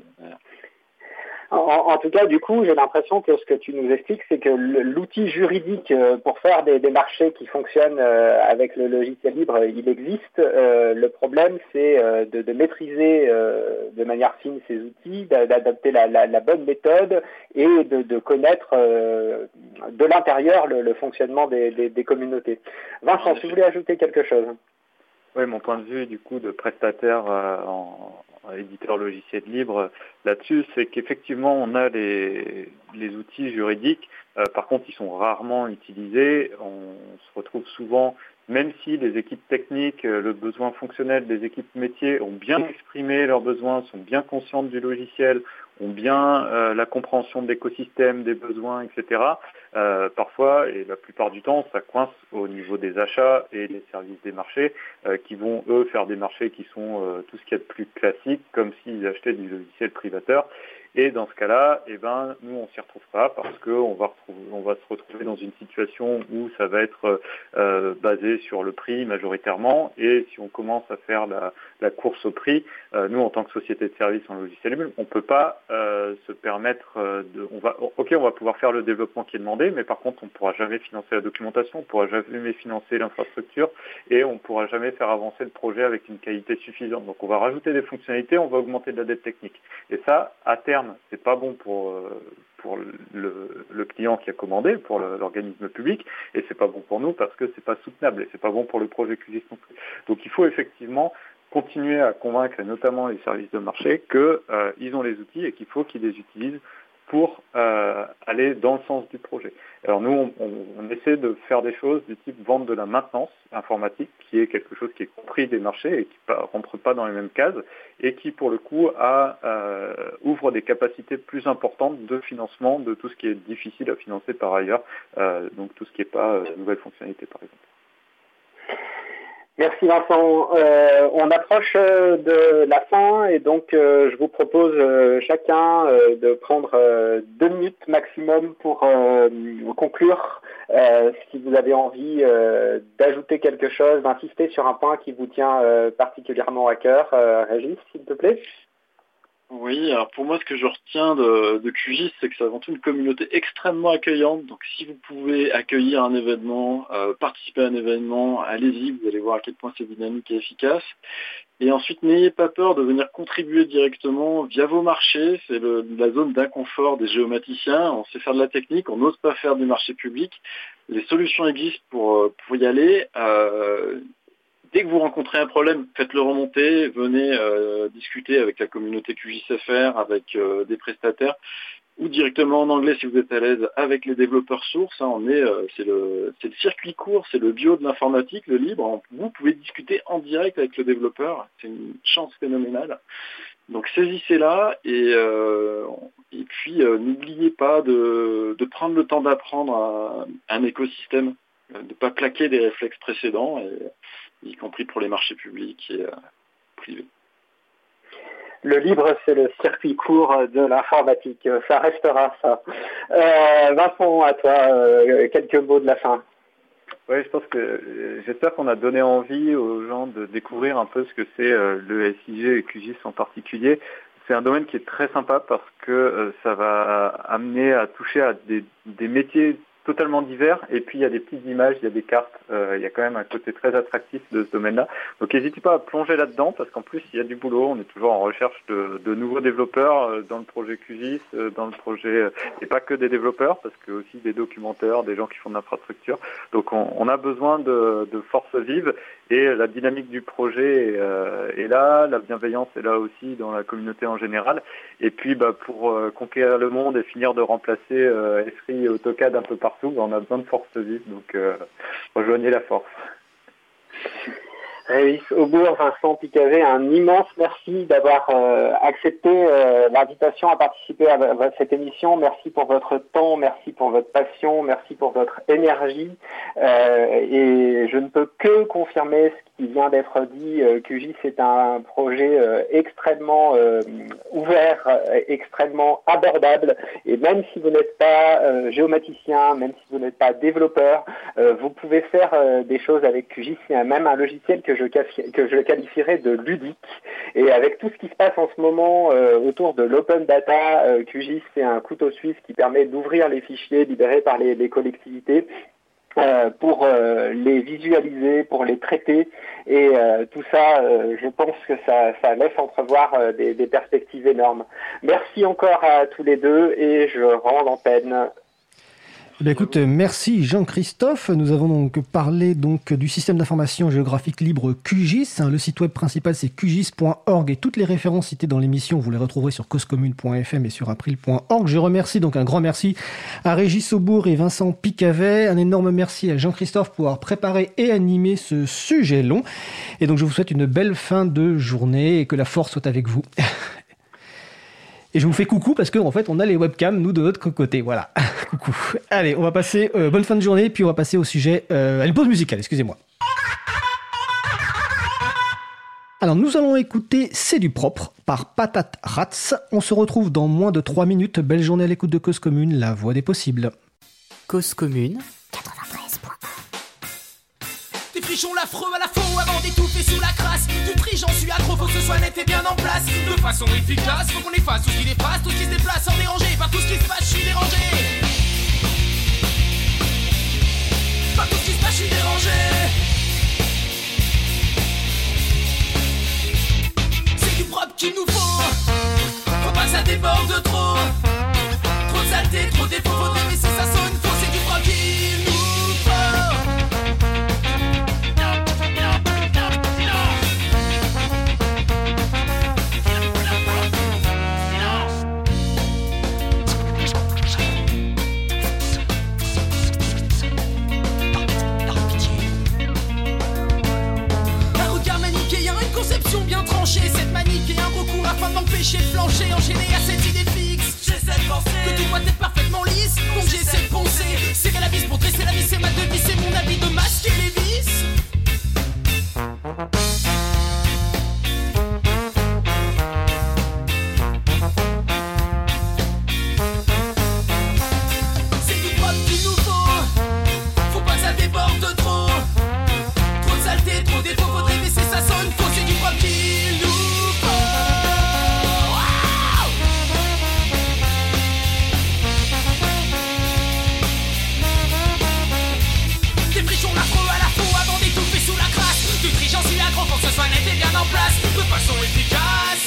En, en tout cas, du coup, j'ai l'impression que ce que tu nous expliques, c'est que l'outil juridique pour faire des, des marchés qui fonctionnent avec le logiciel libre, il existe. Euh, le problème, c'est de, de maîtriser euh, de manière fine ces outils, d'adapter la, la, la bonne méthode et de, de connaître euh, de l'intérieur le, le fonctionnement des, des, des communautés. Vincent, tu voulais ajouter quelque chose ? Oui, mon point de vue, du coup, de prestataire euh, en, en éditeur logiciel libre là-dessus, c'est qu'effectivement, on a les, les outils juridiques. Euh, par contre, ils sont rarement utilisés. On se retrouve souvent, même si les équipes techniques, le besoin fonctionnel des équipes métiers ont bien exprimé leurs besoins, sont bien conscientes du logiciel, ont bien euh, la compréhension de l'écosystème, des besoins, et cetera. Euh, parfois, et la plupart du temps, ça coince au niveau des achats et des services des marchés euh, qui vont, eux, faire des marchés qui sont euh, tout ce qu'il y a de plus classique, comme s'ils achetaient du logiciel privateur. Et dans ce cas-là, eh ben, nous, on s'y retrouve pas parce qu'on va retrouver, on va se retrouver dans une situation où ça va être euh, basé sur le prix majoritairement. Et si on commence à faire la, la course au prix, euh, nous, en tant que société de services en logiciel libre, on peut pas euh, se permettre de. On va, ok, on va pouvoir faire le développement qui est demandé, mais par contre, on ne pourra jamais financer la documentation, on ne pourra jamais financer l'infrastructure et on ne pourra jamais faire avancer le projet avec une qualité suffisante. Donc, on va rajouter des fonctionnalités, on va augmenter de la dette technique. Et ça, à terme, c'est pas bon pour pour le, le client qui a commandé, pour le, l'organisme public, et c'est pas bon pour nous parce que c'est pas soutenable et c'est pas bon pour le projet Q G I S non plus. Donc il faut effectivement continuer à convaincre, et notamment les services de marché, que euh, ils ont les outils et qu'il faut qu'ils les utilisent pour euh, aller dans le sens du projet. Alors nous, on, on, on essaie de faire des choses du type vente de la maintenance informatique, qui est quelque chose qui est compris des marchés et qui ne rentre pas dans les mêmes cases, et qui pour le coup a, euh, ouvre des capacités plus importantes de financement de tout ce qui est difficile à financer par ailleurs, euh, donc tout ce qui n'est pas euh, nouvelles fonctionnalités par exemple. Merci Vincent. Euh, on approche euh, de la fin et donc euh, je vous propose euh, chacun euh, de prendre euh, deux minutes maximum pour euh, conclure. Euh, si vous avez envie euh, d'ajouter quelque chose, d'insister sur un point qui vous tient euh, particulièrement à cœur, euh, Régis, s'il te plaît. Oui, alors pour moi, ce que je retiens de, de Q G I S, c'est que c'est avant tout une communauté extrêmement accueillante. Donc si vous pouvez accueillir un événement, euh, participer à un événement, allez-y, vous allez voir à quel point c'est dynamique et efficace. Et ensuite, n'ayez pas peur de venir contribuer directement via vos marchés. C'est le, la zone d'inconfort des géomaticiens. On sait faire de la technique, on n'ose pas faire du marché public. Les solutions existent pour, pour y aller. Euh, Dès que vous rencontrez un problème, faites-le remonter, venez euh, discuter avec la communauté Q G I S F R, avec euh, des prestataires, ou directement en anglais si vous êtes à l'aise avec les développeurs sources. Hein, on est, euh, c'est le, c'est le circuit court, c'est le bio de l'informatique, le libre. Vous pouvez discuter en direct avec le développeur, c'est une chance phénoménale. Donc saisissez-la et, euh, et puis euh, n'oubliez pas de, de prendre le temps d'apprendre un, un écosystème, de ne pas plaquer des réflexes précédents, et, y compris pour les marchés publics et euh, privés. Le libre, c'est le circuit court de l'informatique. Ça restera ça. Euh, Vincent, à toi, euh, quelques mots de la fin. Oui, je pense que euh, j'espère qu'on a donné envie aux gens de découvrir un peu ce que c'est euh, le S I G et Q G I S en particulier. C'est un domaine qui est très sympa parce que euh, ça va amener à toucher à des, des métiers totalement divers, et puis il y a des petites images, il y a des cartes, euh, il y a quand même un côté très attractif de ce domaine-là. Donc n'hésitez pas à plonger là-dedans, parce qu'en plus il y a du boulot, on est toujours en recherche de, de nouveaux développeurs euh, dans le projet Q G I S, euh, dans le projet, euh, et pas que des développeurs, parce que aussi des documentaires, des gens qui font de l'infrastructure. Donc on, on a besoin de, de forces vives, et la dynamique du projet est, euh, est là, la bienveillance est là aussi dans la communauté en général. Et puis bah, pour euh, conquérir le monde et finir de remplacer euh, S R I et AutoCAD un peu partout, on a besoin de force vive, donc euh, rejoignez la force. Régis Aubourg, Vincent Picavet, un immense merci d'avoir euh, accepté euh, l'invitation à participer à, à cette émission. Merci pour votre temps, merci pour votre passion, merci pour votre énergie. Euh, et je ne peux que confirmer ce qui vient d'être dit. Euh, Q G I S c'est un projet euh, extrêmement euh, ouvert, euh, extrêmement abordable. Et même si vous n'êtes pas euh, géomaticien, même si vous n'êtes pas développeur, euh, vous pouvez faire euh, des choses avec Q G I S. Il y a même un logiciel que je, que je qualifierais de ludique. Et avec tout ce qui se passe en ce moment euh, autour de l'open data, euh, Q G I S c'est un couteau suisse qui permet d'ouvrir les fichiers libérés par les, les collectivités euh, pour euh, les visualiser, pour les traiter. Et euh, tout ça, euh, je pense que ça, ça laisse entrevoir euh, des, des perspectives énormes. Merci encore à tous les deux et je rends l'antenne. Eh bien, écoute, merci Jean-Christophe. Nous avons donc parlé donc du système d'information géographique libre Q G I S. Le site web principal c'est q g i s point org et toutes les références citées dans l'émission, vous les retrouverez sur cause commune point f m et sur april point org. Je remercie donc un grand merci à Régis Aubourg et Vincent Picavet. Un énorme merci à Jean-Christophe pour avoir préparé et animé ce sujet long. Et donc je vous souhaite une belle fin de journée et que la force soit avec vous. Et je vous fais coucou parce qu'en fait, on a les webcams, nous, de notre côté. Voilà. Coucou. Allez, on va passer... Euh, bonne fin de journée, puis on va passer au sujet... Euh, à une pause musicale, excusez-moi. Alors, nous allons écouter C'est du propre par Patate Rats. On se retrouve dans moins de trois minutes. Belle journée à l'écoute de Cause Commune, la voix des possibles. Cause Commune quatre-vingt-treize point un. Défrichons l'affreux à la faux avant d'étouffer sous la crasse. Du tri, j'en suis accro, faut que ce soit net et bien en place. De façon efficace, faut qu'on efface tout ce qui dépasse, tout ce qui se déplace sans déranger. Par tout ce qui se passe, je suis dérangé. Par tout ce qui se passe, je suis dérangé. C'est du propre qu'il nous faut. Faut pas que ça déborde de trop. Trop de saleté, trop de défauts, faudrait laisser ça sonne faux. C'est du propre qu'il nous faut. Bien tranché, cette manique et un recours afin de m'empêcher de flancher, enchaîné à cette idée fixe. J'essaie de penser que tout doit être parfaitement lisse, donc j'essaie de poncer. Serrer la vis pour dresser la vis, c'est ma devise, c'est mon habit de masquer les vices. C'est du propre qu'il nous faut. Faut pas que ça déborde trop. Trop de saleté, trop de défauts, faudrait baisser ça sonne faux. C'est du propre qu'il nous faut. Waouh. Défrichons l'afro à la faux avant d'étouffer sous la crasse. Du tri, j'en suis accro pour que ce soit net et bien en place, de façon efficace.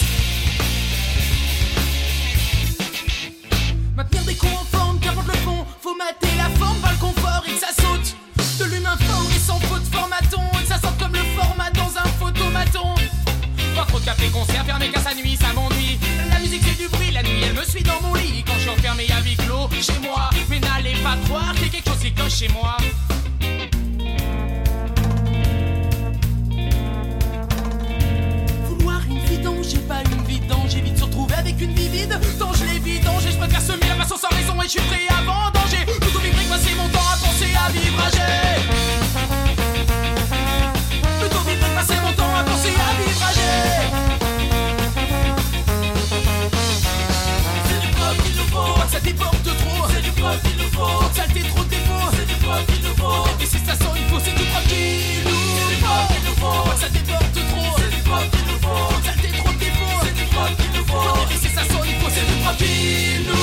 Maintenir des cons en forme, qu'importe le fond. Faut mater la forme, pas le confort et que ça saute. De l'humain fort et sans faute formaton. Et que ça sorte comme le format dans un photomaton. Pas trop de café concert, fermé car ça nuit, ça m'ennuie. La musique c'est du bruit, la nuit elle me suit dans mon lit. Quand je suis enfermé à huis clos chez moi. Mais n'allez pas croire qu'il y a quelque chose qui cloche chez moi. Vouloir une vidange, j'ai pas une vidange. J'évite de se retrouver avec une vie vide. Tant je l'ai vidange et je préfère semer la passion sans raison. Et je suis prêt à vendanger. Plutôt vivre que passer mon temps à penser à vivrager. Plutôt vivre que passer mon temps à penser à vivrager. C'est du propre qu'il nous faut. Ça déborde trop. C'est du propre qu'il nous faut. Trop de saleté, trop de défauts. C'est du propre qu'il nous faut. Et si ça sent il faut, c'est du propre qu'il nous faut. C'est du propre qu'il nous faut. Ça déborde trop. C'est du propre qu'il nous faut. Trop de saleté, trop de défauts. C'est du propre qu'il nous faut. Et si ça sent il faut, c'est du propre qu'il nous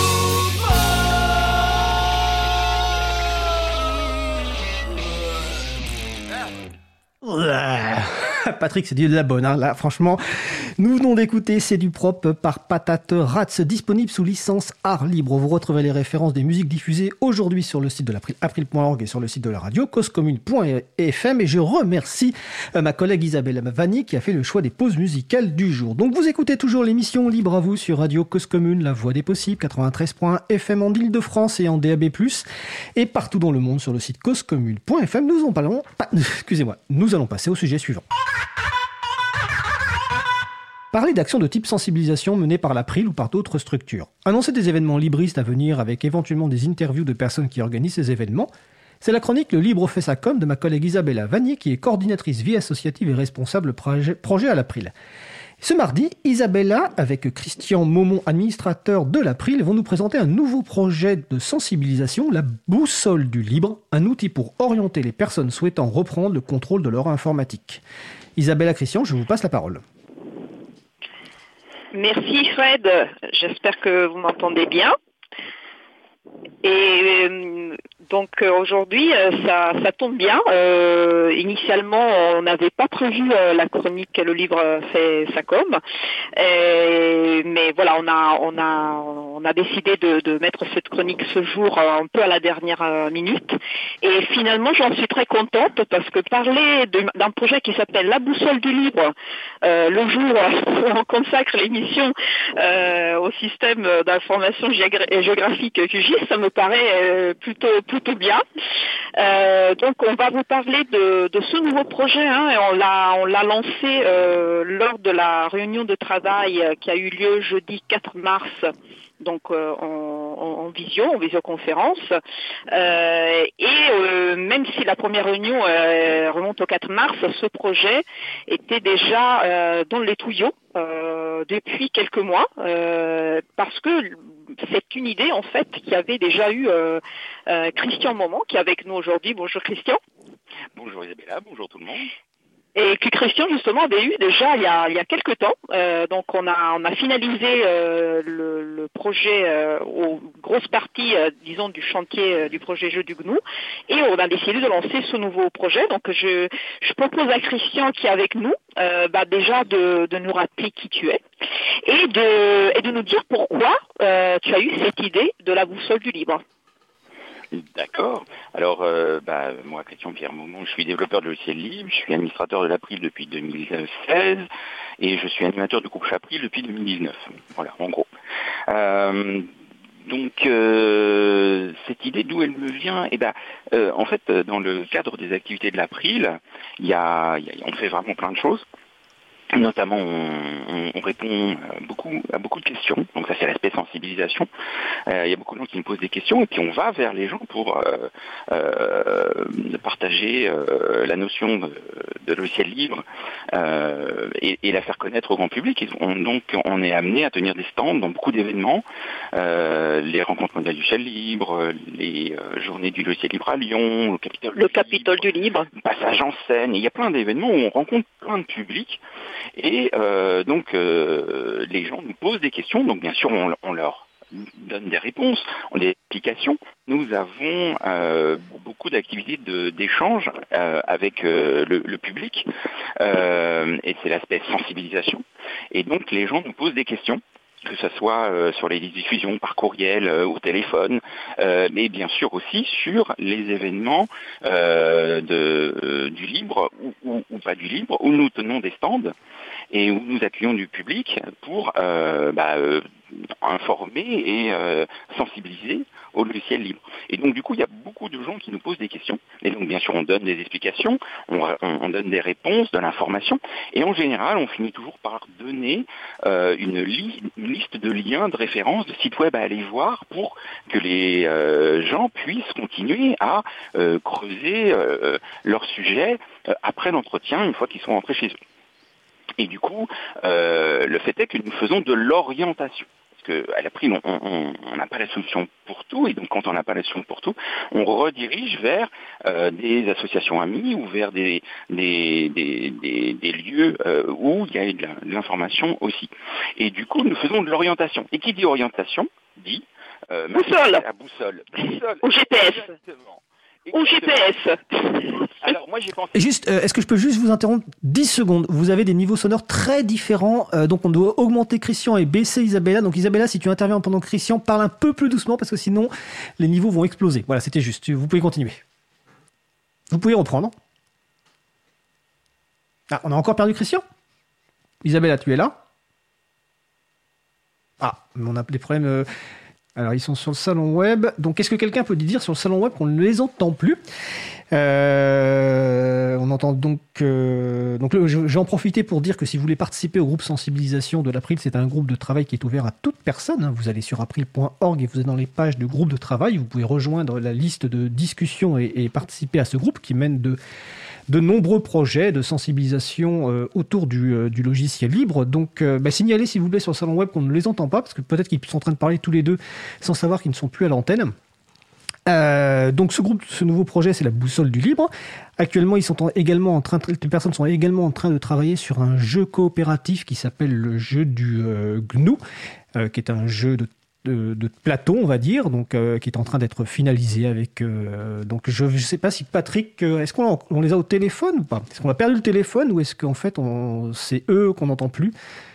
Patrick, c'est de la bonne, hein. Là, franchement, nous venons d'écouter C'est du propre par Patate Rats, disponible sous licence art libre. Vous retrouvez les références des musiques diffusées aujourd'hui sur le site de l'April, april point org et sur le site de la radio, cause commune point f m. Et je remercie euh, ma collègue Isabelle Vanni qui a fait le choix des pauses musicales du jour. Donc vous écoutez toujours l'émission Libre à vous sur Radio Cause Commune, la voix des possibles, quatre-vingt-treize point f m en Île-de-France et en D A B plus, et partout dans le monde sur le site cause commune point f m. Nous en parlons, pas, excusez-moi, nous allons passer au sujet suivant. Parler d'actions de type sensibilisation menées par l'April ou par d'autres structures. Annoncer des événements libristes à venir avec éventuellement des interviews de personnes qui organisent ces événements. C'est la chronique Le Libre fait sa com de ma collègue Isabella Vannier qui est coordinatrice vie associative et responsable projet, projet à l'April. Ce mardi, Isabella, avec Christian Maumont, administrateur de l'April, vont nous présenter un nouveau projet de sensibilisation, la Boussole du Libre, un outil pour orienter les personnes souhaitant reprendre le contrôle de leur informatique. Isabella, Christian, je vous passe la parole. Merci Fred, j'espère que vous m'entendez bien. Et euh, donc euh, aujourd'hui, euh, ça, ça tombe bien. Euh, initialement, on n'avait pas prévu euh, la chronique Le Libre fait sa com, et, mais voilà, on a on a on a décidé de, de mettre cette chronique ce jour euh, un peu à la dernière euh, minute. Et finalement, j'en suis très contente parce que parler de, d'un projet qui s'appelle La Boussole du Libre, euh, le jour où on consacre l'émission euh, au système d'information géogra- géographique Q G I S, ça me paraît euh, plutôt plutôt bien. Euh, donc on va vous parler de, de ce nouveau projet, hein, et on l'a on l'a lancé euh, lors de la réunion de travail qui a eu lieu jeudi quatre mars. Donc euh, en, en, en visio, en visioconférence, euh, et euh, même si la première réunion euh, remonte au quatre mars, ce projet était déjà euh, dans les tuyaux euh, depuis quelques mois, euh, parce que c'est une idée en fait qui avait déjà eu euh, euh, Christian Maumont qui est avec nous aujourd'hui. Bonjour Christian. Bonjour Isabella, bonjour tout le monde. Et que Christian justement avait eu déjà il y a il y a quelques temps. Euh, donc on a on a finalisé euh, le, le projet euh, aux grosses parties euh, disons du chantier euh, du projet Jeux du Gnou, et on a décidé de lancer ce nouveau projet. Donc je je propose à Christian qui est avec nous euh, bah déjà de de nous rappeler qui tu es et de et de nous dire pourquoi euh, tu as eu cette idée de la boussole du libre. D'accord. Alors, euh, bah, moi, Christian Pierre Maumont, je suis développeur de logiciels libres, je suis administrateur de l'April depuis deux mille seize et je suis animateur du groupe Chapril depuis deux mille dix-neuf. Voilà, en gros. Euh, donc, euh, cette idée, d'où elle me vient? Eh ben, euh, en fait, dans le cadre des activités de l'April, il y a, il y a, on fait vraiment plein de choses. Notamment, on, on répond beaucoup à beaucoup de questions. Donc ça, c'est l'aspect sensibilisation. Euh, il y a beaucoup de gens qui nous posent des questions et puis on va vers les gens pour euh, euh, partager euh, la notion de, de logiciel libre euh, et, et la faire connaître au grand public. Et on, donc, on est amené à tenir des stands dans beaucoup d'événements, euh, les rencontres mondiales du logiciel libre, les euh, journées du logiciel libre à Lyon, le Capitole, le Capitole du libre, passage en scène. Et il y a plein d'événements où on rencontre plein de publics. Et euh, donc, euh, les gens nous posent des questions. Donc, bien sûr, on, on leur donne des réponses, on a des explications. Nous avons euh, beaucoup d'activités de, d'échange euh, avec euh, le, le public. Euh, et c'est l'aspect sensibilisation. Et donc, les gens nous posent des questions, que ce soit euh, sur les diffusions par courriel, euh, au téléphone, euh, mais bien sûr aussi sur les événements euh, de, euh, du libre ou, ou, ou pas du libre, où nous tenons des stands et où nous accueillons du public pour euh, bah, euh, informer et euh, sensibiliser au logiciel libre. Et donc du coup, il y a beaucoup de gens qui nous posent des questions. Et donc bien sûr, on donne des explications, on, on, on donne des réponses, de l'information. Et en général, on finit toujours par donner euh, une, li- une liste de liens, de références, de sites web à aller voir pour que les euh, gens puissent continuer à euh, creuser euh, leur sujet euh, après l'entretien, une fois qu'ils sont rentrés chez eux. Et du coup, euh, le fait est que nous faisons de l'orientation. Parce qu'à l'April, on n'a pas la solution pour tout, et donc quand on n'a pas la solution pour tout, on redirige vers euh, des associations amies ou vers des, des, des, des, des lieux euh, où il y a de, la, de l'information aussi. Et du coup, nous faisons de l'orientation. Et qui dit orientation, dit... Euh, boussole. La boussole. Boussole. Ou G P S. Exactement. Ou G P S. Alors moi j'ai pensé... Juste, euh, est-ce que je peux juste vous interrompre dix secondes? Vous avez des niveaux sonores très différents, euh, donc on doit augmenter Christian et baisser Isabella. Donc Isabella, si tu interviens pendant que Christian, parle un peu plus doucement parce que sinon les niveaux vont exploser. Voilà, c'était juste. Vous pouvez continuer. Vous pouvez reprendre. Ah, on a encore perdu Christian? Isabella, tu es là? Ah, mais on a des problèmes... Euh... Alors, ils sont sur le salon web. Donc, est-ce que quelqu'un peut dire sur le salon web qu'on ne les entend plus? euh, On entend donc... Euh, donc, je, je vais en profiter pour dire que si vous voulez participer au groupe sensibilisation de l'April, c'est un groupe de travail qui est ouvert à toute personne. Hein. Vous allez sur april point org et vous êtes dans les pages de groupe de travail. Vous pouvez rejoindre la liste de discussions et, et participer à ce groupe qui mène de... de nombreux projets de sensibilisation euh, autour du, euh, du logiciel libre. Donc, euh, bah, signalez s'il vous plaît sur le salon web qu'on ne les entend pas, parce que peut-être qu'ils sont en train de parler tous les deux sans savoir qu'ils ne sont plus à l'antenne. Euh, donc, ce groupe, ce nouveau projet, c'est la boussole du libre. Actuellement, ils sont en, également en train, de, les personnes sont également en train de travailler sur un jeu coopératif qui s'appelle le jeu du euh, G N U, euh, qui est un jeu de De, de plateau, on va dire, donc euh, qui est en train d'être finalisé avec. Euh, donc je ne sais pas si Patrick, euh, est-ce qu'on on les a au téléphone ou pas? Est-ce qu'on a perdu le téléphone ou est-ce qu'en fait on, c'est eux qu'on n'entend plus?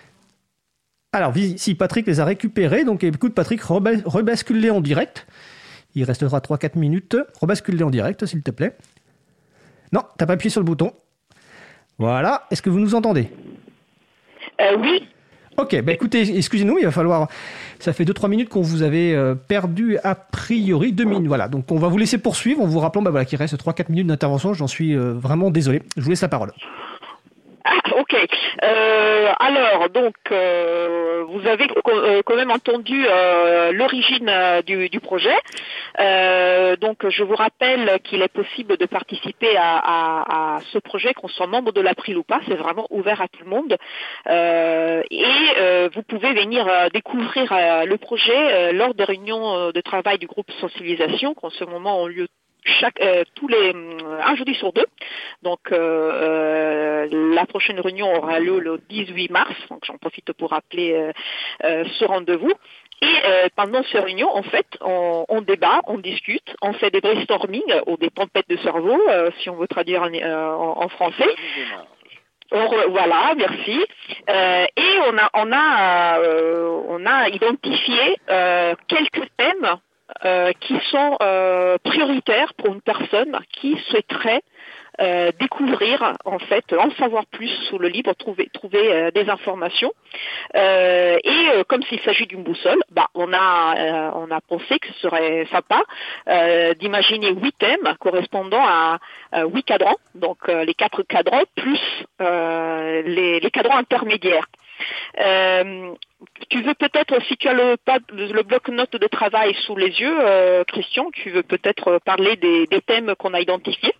Alors si Patrick les a récupérés, donc écoute Patrick, reba- rebascule-les en direct. Il restera trois à quatre minutes. Rebascule-les en direct, s'il te plaît. Non, t'as pas appuyé sur le bouton. Voilà. Est-ce que vous nous entendez? euh, Oui. Ok, bah écoutez, excusez-nous, il va falloir... Ça fait deux trois minutes qu'on vous avait euh, perdu a priori, deux minutes. Voilà, donc on va vous laisser poursuivre en vous rappelant bah, voilà, qu'il reste trois à quatre minutes d'intervention. J'en suis euh, vraiment désolé. Je vous laisse la parole. Ah, ok. Euh, alors, donc, euh, vous avez quand même entendu euh, l'origine euh, du, du projet. Euh, donc, je vous rappelle qu'il est possible de participer à, à, à ce projet, qu'on soit membre de l'April ou pas. C'est vraiment ouvert à tout le monde. Euh, et euh, vous pouvez venir euh, découvrir euh, le projet euh, lors des réunions de travail du groupe sensibilisation, qui en ce moment ont lieu chaque euh, tous les un jeudi sur deux. Donc euh, euh, la prochaine réunion aura lieu le dix-huit mars. Donc j'en profite pour rappeler euh, euh, ce rendez-vous. Et euh, pendant ces réunions, en fait, on, on débat, on discute, on fait des brainstorming ou des tempêtes de cerveau, euh, si on veut traduire en, euh, en, en français. On re, voilà, merci. Euh, et on a on a euh, on a identifié euh, quelques thèmes Euh, qui sont euh, prioritaires pour une personne qui souhaiterait euh, découvrir, en fait, en savoir plus sur le livre, trouver, trouver euh, des informations. Euh, et euh, comme s'il s'agit d'une boussole, bah, on a, euh, on a pensé que ce serait sympa euh, d'imaginer huit thèmes correspondant à euh, huit cadrans, donc euh, les quatre cadrans plus euh, les, les cadrans intermédiaires. Euh, tu veux peut-être, si tu as le, le bloc-notes de travail sous les yeux, euh, Christian, tu veux peut-être parler des, des thèmes qu'on a identifiés?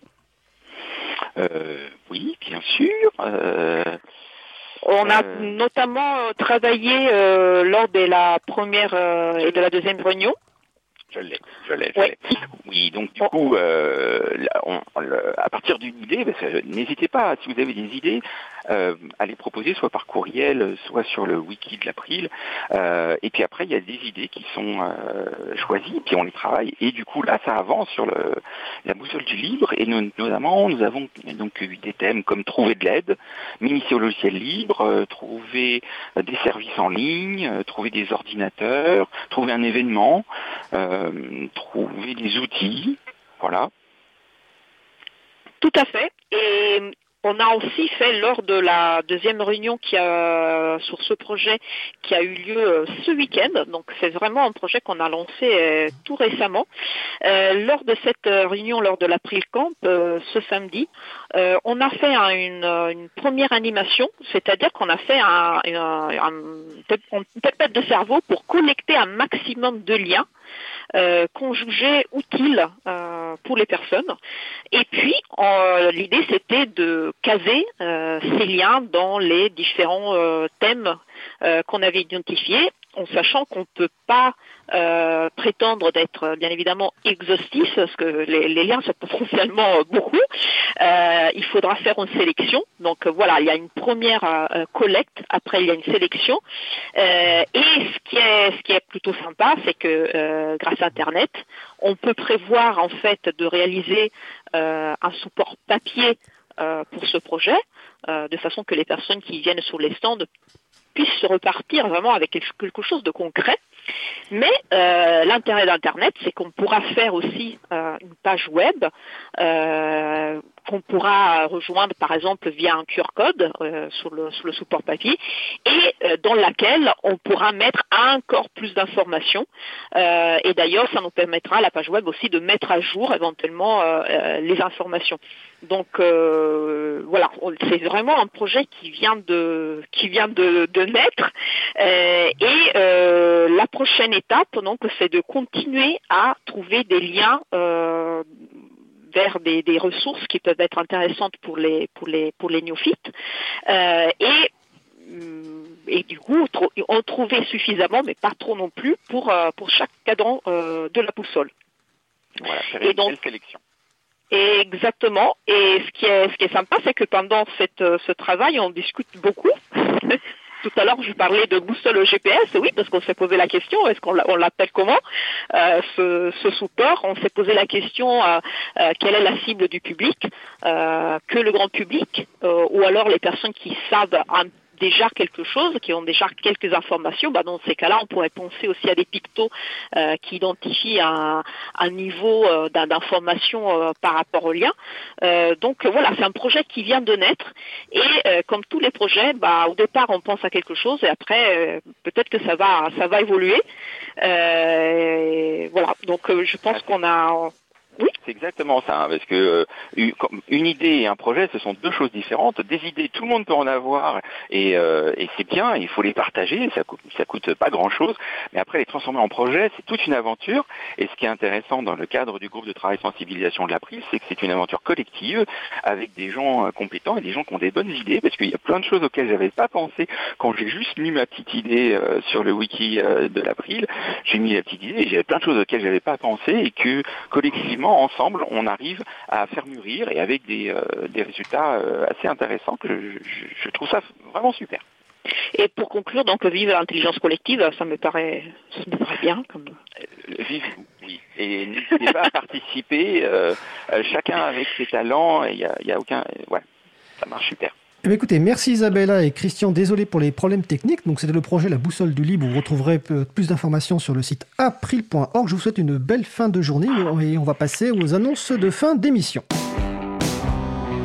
euh, Oui, bien sûr. Euh... On a euh... notamment travaillé euh, lors de la première euh, et de la deuxième réunion. Je l'ai, je l'ai, je l'ai. Oui, donc du coup, euh, là, on, on, à partir d'une idée, parce que, n'hésitez pas, si vous avez des idées, euh, à les proposer soit par courriel, soit sur le wiki de l'April. Euh, et puis après, il y a des idées qui sont euh, choisies, puis on les travaille. Et du coup, là, ça avance sur le, la boussole du libre. Et nous, notamment, nous avons donc eu des thèmes comme trouver de l'aide, m'initier au logiciel libre, euh, trouver euh, des services en ligne, euh, trouver des ordinateurs, trouver un événement. Euh, Euh, trouver des outils, voilà. Tout à fait. Et on a aussi fait lors de la deuxième réunion qui a, sur ce projet qui a eu lieu ce week-end, donc c'est vraiment un projet qu'on a lancé euh, tout récemment. Euh, lors de cette réunion, lors de l'April Camp, euh, ce samedi, euh, on a fait un, une, une première animation, c'est-à-dire qu'on a fait un, un, un, une pépette de cerveau pour collecter un maximum de liens Euh, qu'on jugeait utile euh, pour les personnes. Et puis, euh, l'idée, c'était de caser euh, ces liens dans les différents euh, thèmes euh, qu'on avait identifiés, en sachant qu'on ne peut pas euh, prétendre d'être bien évidemment exhaustif, parce que les, les liens sont potentiellement beaucoup. Euh, il faudra faire une sélection. Donc euh, voilà, il y a une première euh, collecte, après il y a une sélection. Euh, et ce qui est, ce qui est plutôt sympa, c'est que euh, grâce à Internet, on peut prévoir en fait de réaliser euh, un support papier euh, pour ce projet, euh, de façon que les personnes qui viennent sur les stands puissent repartir vraiment avec quelque chose de concret. Mais euh, l'intérêt d'Internet, c'est qu'on pourra faire aussi euh, une page web euh, qu'on pourra rejoindre par exemple via un Q R code euh, sur, le, sur le support papier et euh, dans laquelle on pourra mettre encore plus d'informations. Euh, et d'ailleurs, ça nous permettra, la page web aussi, de mettre à jour éventuellement euh, euh, les informations. Donc euh, voilà, c'est vraiment un projet qui vient de, qui vient de, de naître. Euh, et euh, la prochaine étape, donc, c'est de continuer à trouver des liens euh, vers des, des ressources qui peuvent être intéressantes pour les pour les pour les néophytes euh, et et du coup en trouver suffisamment, mais pas trop non plus, pour euh, pour chaque cadran euh, de la boussole. Voilà, faire et une donc, belle sélection. Exactement. Et ce qui est ce qui est sympa, c'est que pendant cette ce travail, on discute beaucoup. Tout à l'heure, je parlais de boussole G P S, oui, parce qu'on s'est posé la question, est-ce qu'on l'appelle comment euh, ce, ce support? On s'est posé la question, euh, euh, quelle est la cible du public, euh, que le grand public, euh, ou alors les personnes qui savent un déjà quelque chose, qui ont déjà quelques informations, bah dans ces cas-là, on pourrait penser aussi à des pictos euh, qui identifient un, un niveau euh, d'information euh, par rapport au lien. Euh, donc voilà, c'est un projet qui vient de naître et euh, comme tous les projets, bah au départ on pense à quelque chose et après euh, peut-être que ça va ça va évoluer. Euh, voilà, donc euh, je pense qu'on a Oui. C'est exactement ça, hein, parce que euh, une idée et un projet, ce sont deux choses différentes. Des idées, tout le monde peut en avoir, et, euh, et c'est bien, il faut les partager, ça coûte, ça coûte pas grand-chose, mais après les transformer en projet, c'est toute une aventure, et ce qui est intéressant dans le cadre du groupe de travail sensibilisation de l'April, c'est que c'est une aventure collective, avec des gens euh, compétents et des gens qui ont des bonnes idées, parce qu'il y a plein de choses auxquelles j'avais pas pensé quand j'ai juste mis ma petite idée euh, sur le wiki euh, de l'April. J'ai mis la petite idée, et j'avais plein de choses auxquelles j'avais pas pensé, et que collectivement, ensemble, on arrive à faire mûrir, et avec des, euh, des résultats euh, assez intéressants, que je, je, je trouve ça vraiment super. Et pour conclure, donc, vivre l'intelligence collective, ça me paraît, ça me paraît bien. Comme... Vive, oui. Et n'hésitez pas à participer, euh, euh, chacun avec ses talents, il n'y a, y a aucun... Ouais, ça marche super. Eh bien, écoutez, merci Isabella et Christian, désolé pour les problèmes techniques. Donc c'était le projet La Boussole du Libre, où vous retrouverez plus d'informations sur le site april point org. Je vous souhaite une belle fin de journée et on va passer aux annonces de fin d'émission.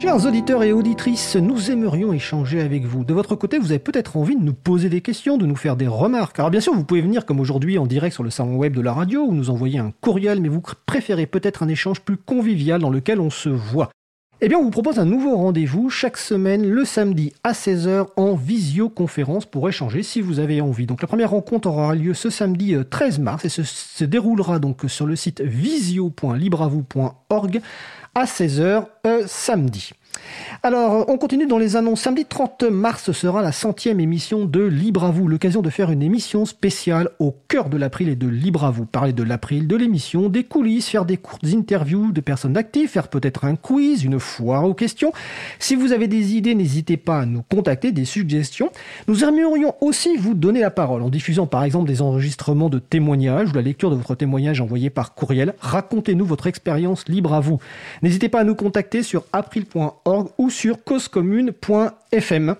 Chers auditeurs et auditrices, nous aimerions échanger avec vous. De votre côté, vous avez peut-être envie de nous poser des questions, de nous faire des remarques. Alors bien sûr, vous pouvez venir comme aujourd'hui en direct sur le salon web de la radio ou nous envoyer un courriel, mais vous préférez peut-être un échange plus convivial dans lequel on se voit. Eh bien, on vous propose un nouveau rendez-vous chaque semaine, le samedi à seize heures, en visioconférence pour échanger si vous avez envie. Donc la première rencontre aura lieu ce samedi treize mars et se, se déroulera donc sur le site visio point libravou point org à seize heures euh, samedi. Alors, on continue dans les annonces. Samedi trente mars sera la centième émission de Libre à vous, l'occasion de faire une émission spéciale au cœur de l'April et de Libre à vous. Parler de l'April, de l'émission, des coulisses, faire des courtes interviews de personnes actives, faire peut-être un quiz, une foire aux questions. Si vous avez des idées, n'hésitez pas à nous contacter, des suggestions. Nous aimerions aussi vous donner la parole en diffusant par exemple des enregistrements de témoignages ou la lecture de votre témoignage envoyé par courriel. Racontez-nous votre expérience Libre à vous. N'hésitez pas à nous contacter sur april point org ou sur cause commune point f m.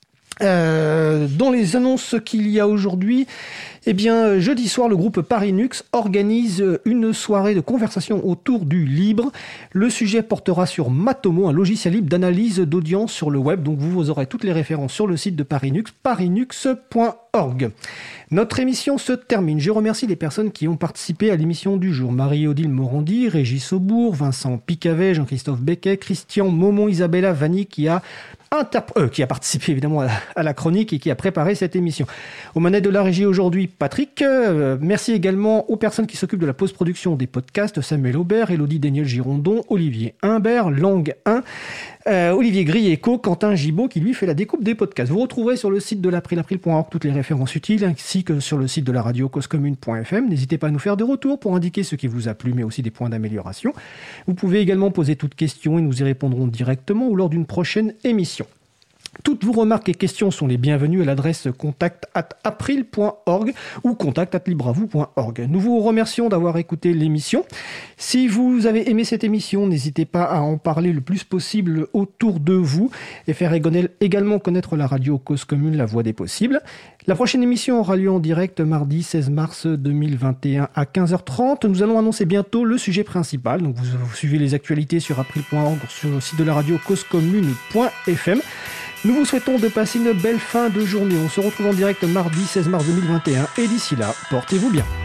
Euh, dans les annonces qu'il y a aujourd'hui, eh bien, jeudi soir, le groupe Parinux organise une soirée de conversation autour du libre. Le sujet portera sur Matomo, un logiciel libre d'analyse d'audience sur le web. Donc, vous aurez toutes les références sur le site de Parinux, parinux point org. Notre émission se termine. Je remercie les personnes qui ont participé à l'émission du jour. Marie-Odile Morandi, Régis Aubourg, Vincent Picavet, Jean-Christophe Becquet, Christian Momon, Isabella Vanni qui a Interp- euh, qui a participé évidemment à la, à la chronique et qui a préparé cette émission. Aux manettes de la régie aujourd'hui, Patrick. Euh, merci également aux personnes qui s'occupent de la post-production des podcasts, Samuel Aubert, Élodie Daniel-Girondon, Olivier Humbert, Lang un, euh, Olivier Grieco, Quentin Gibaud qui lui fait la découpe des podcasts. Vous retrouverez sur le site de l'April, april point org, toutes les références utiles ainsi que sur le site de la radio cause commune point f m. N'hésitez pas à nous faire des retours pour indiquer ce qui vous a plu mais aussi des points d'amélioration. Vous pouvez également poser toutes questions et nous y répondrons directement ou lors d'une prochaine émission. Toutes vos remarques et questions sont les bienvenues à l'adresse contact arobase april point org ou contact arobase libravou point org. Nous vous remercions d'avoir écouté l'émission. Si vous avez aimé cette émission, n'hésitez pas à en parler le plus possible autour de vous et faire également connaître la radio Cause Commune, la voix des possibles. La prochaine émission aura lieu en direct mardi seize mars deux mille vingt et un à quinze heures trente. Nous allons annoncer bientôt le sujet principal. Donc vous, vous suivez les actualités sur april point org, sur le site de la radio cause commune point f m. Nous vous souhaitons de passer une belle fin de journée. On se retrouve en direct mardi seize mars deux mille vingt et un et d'ici là, portez-vous bien.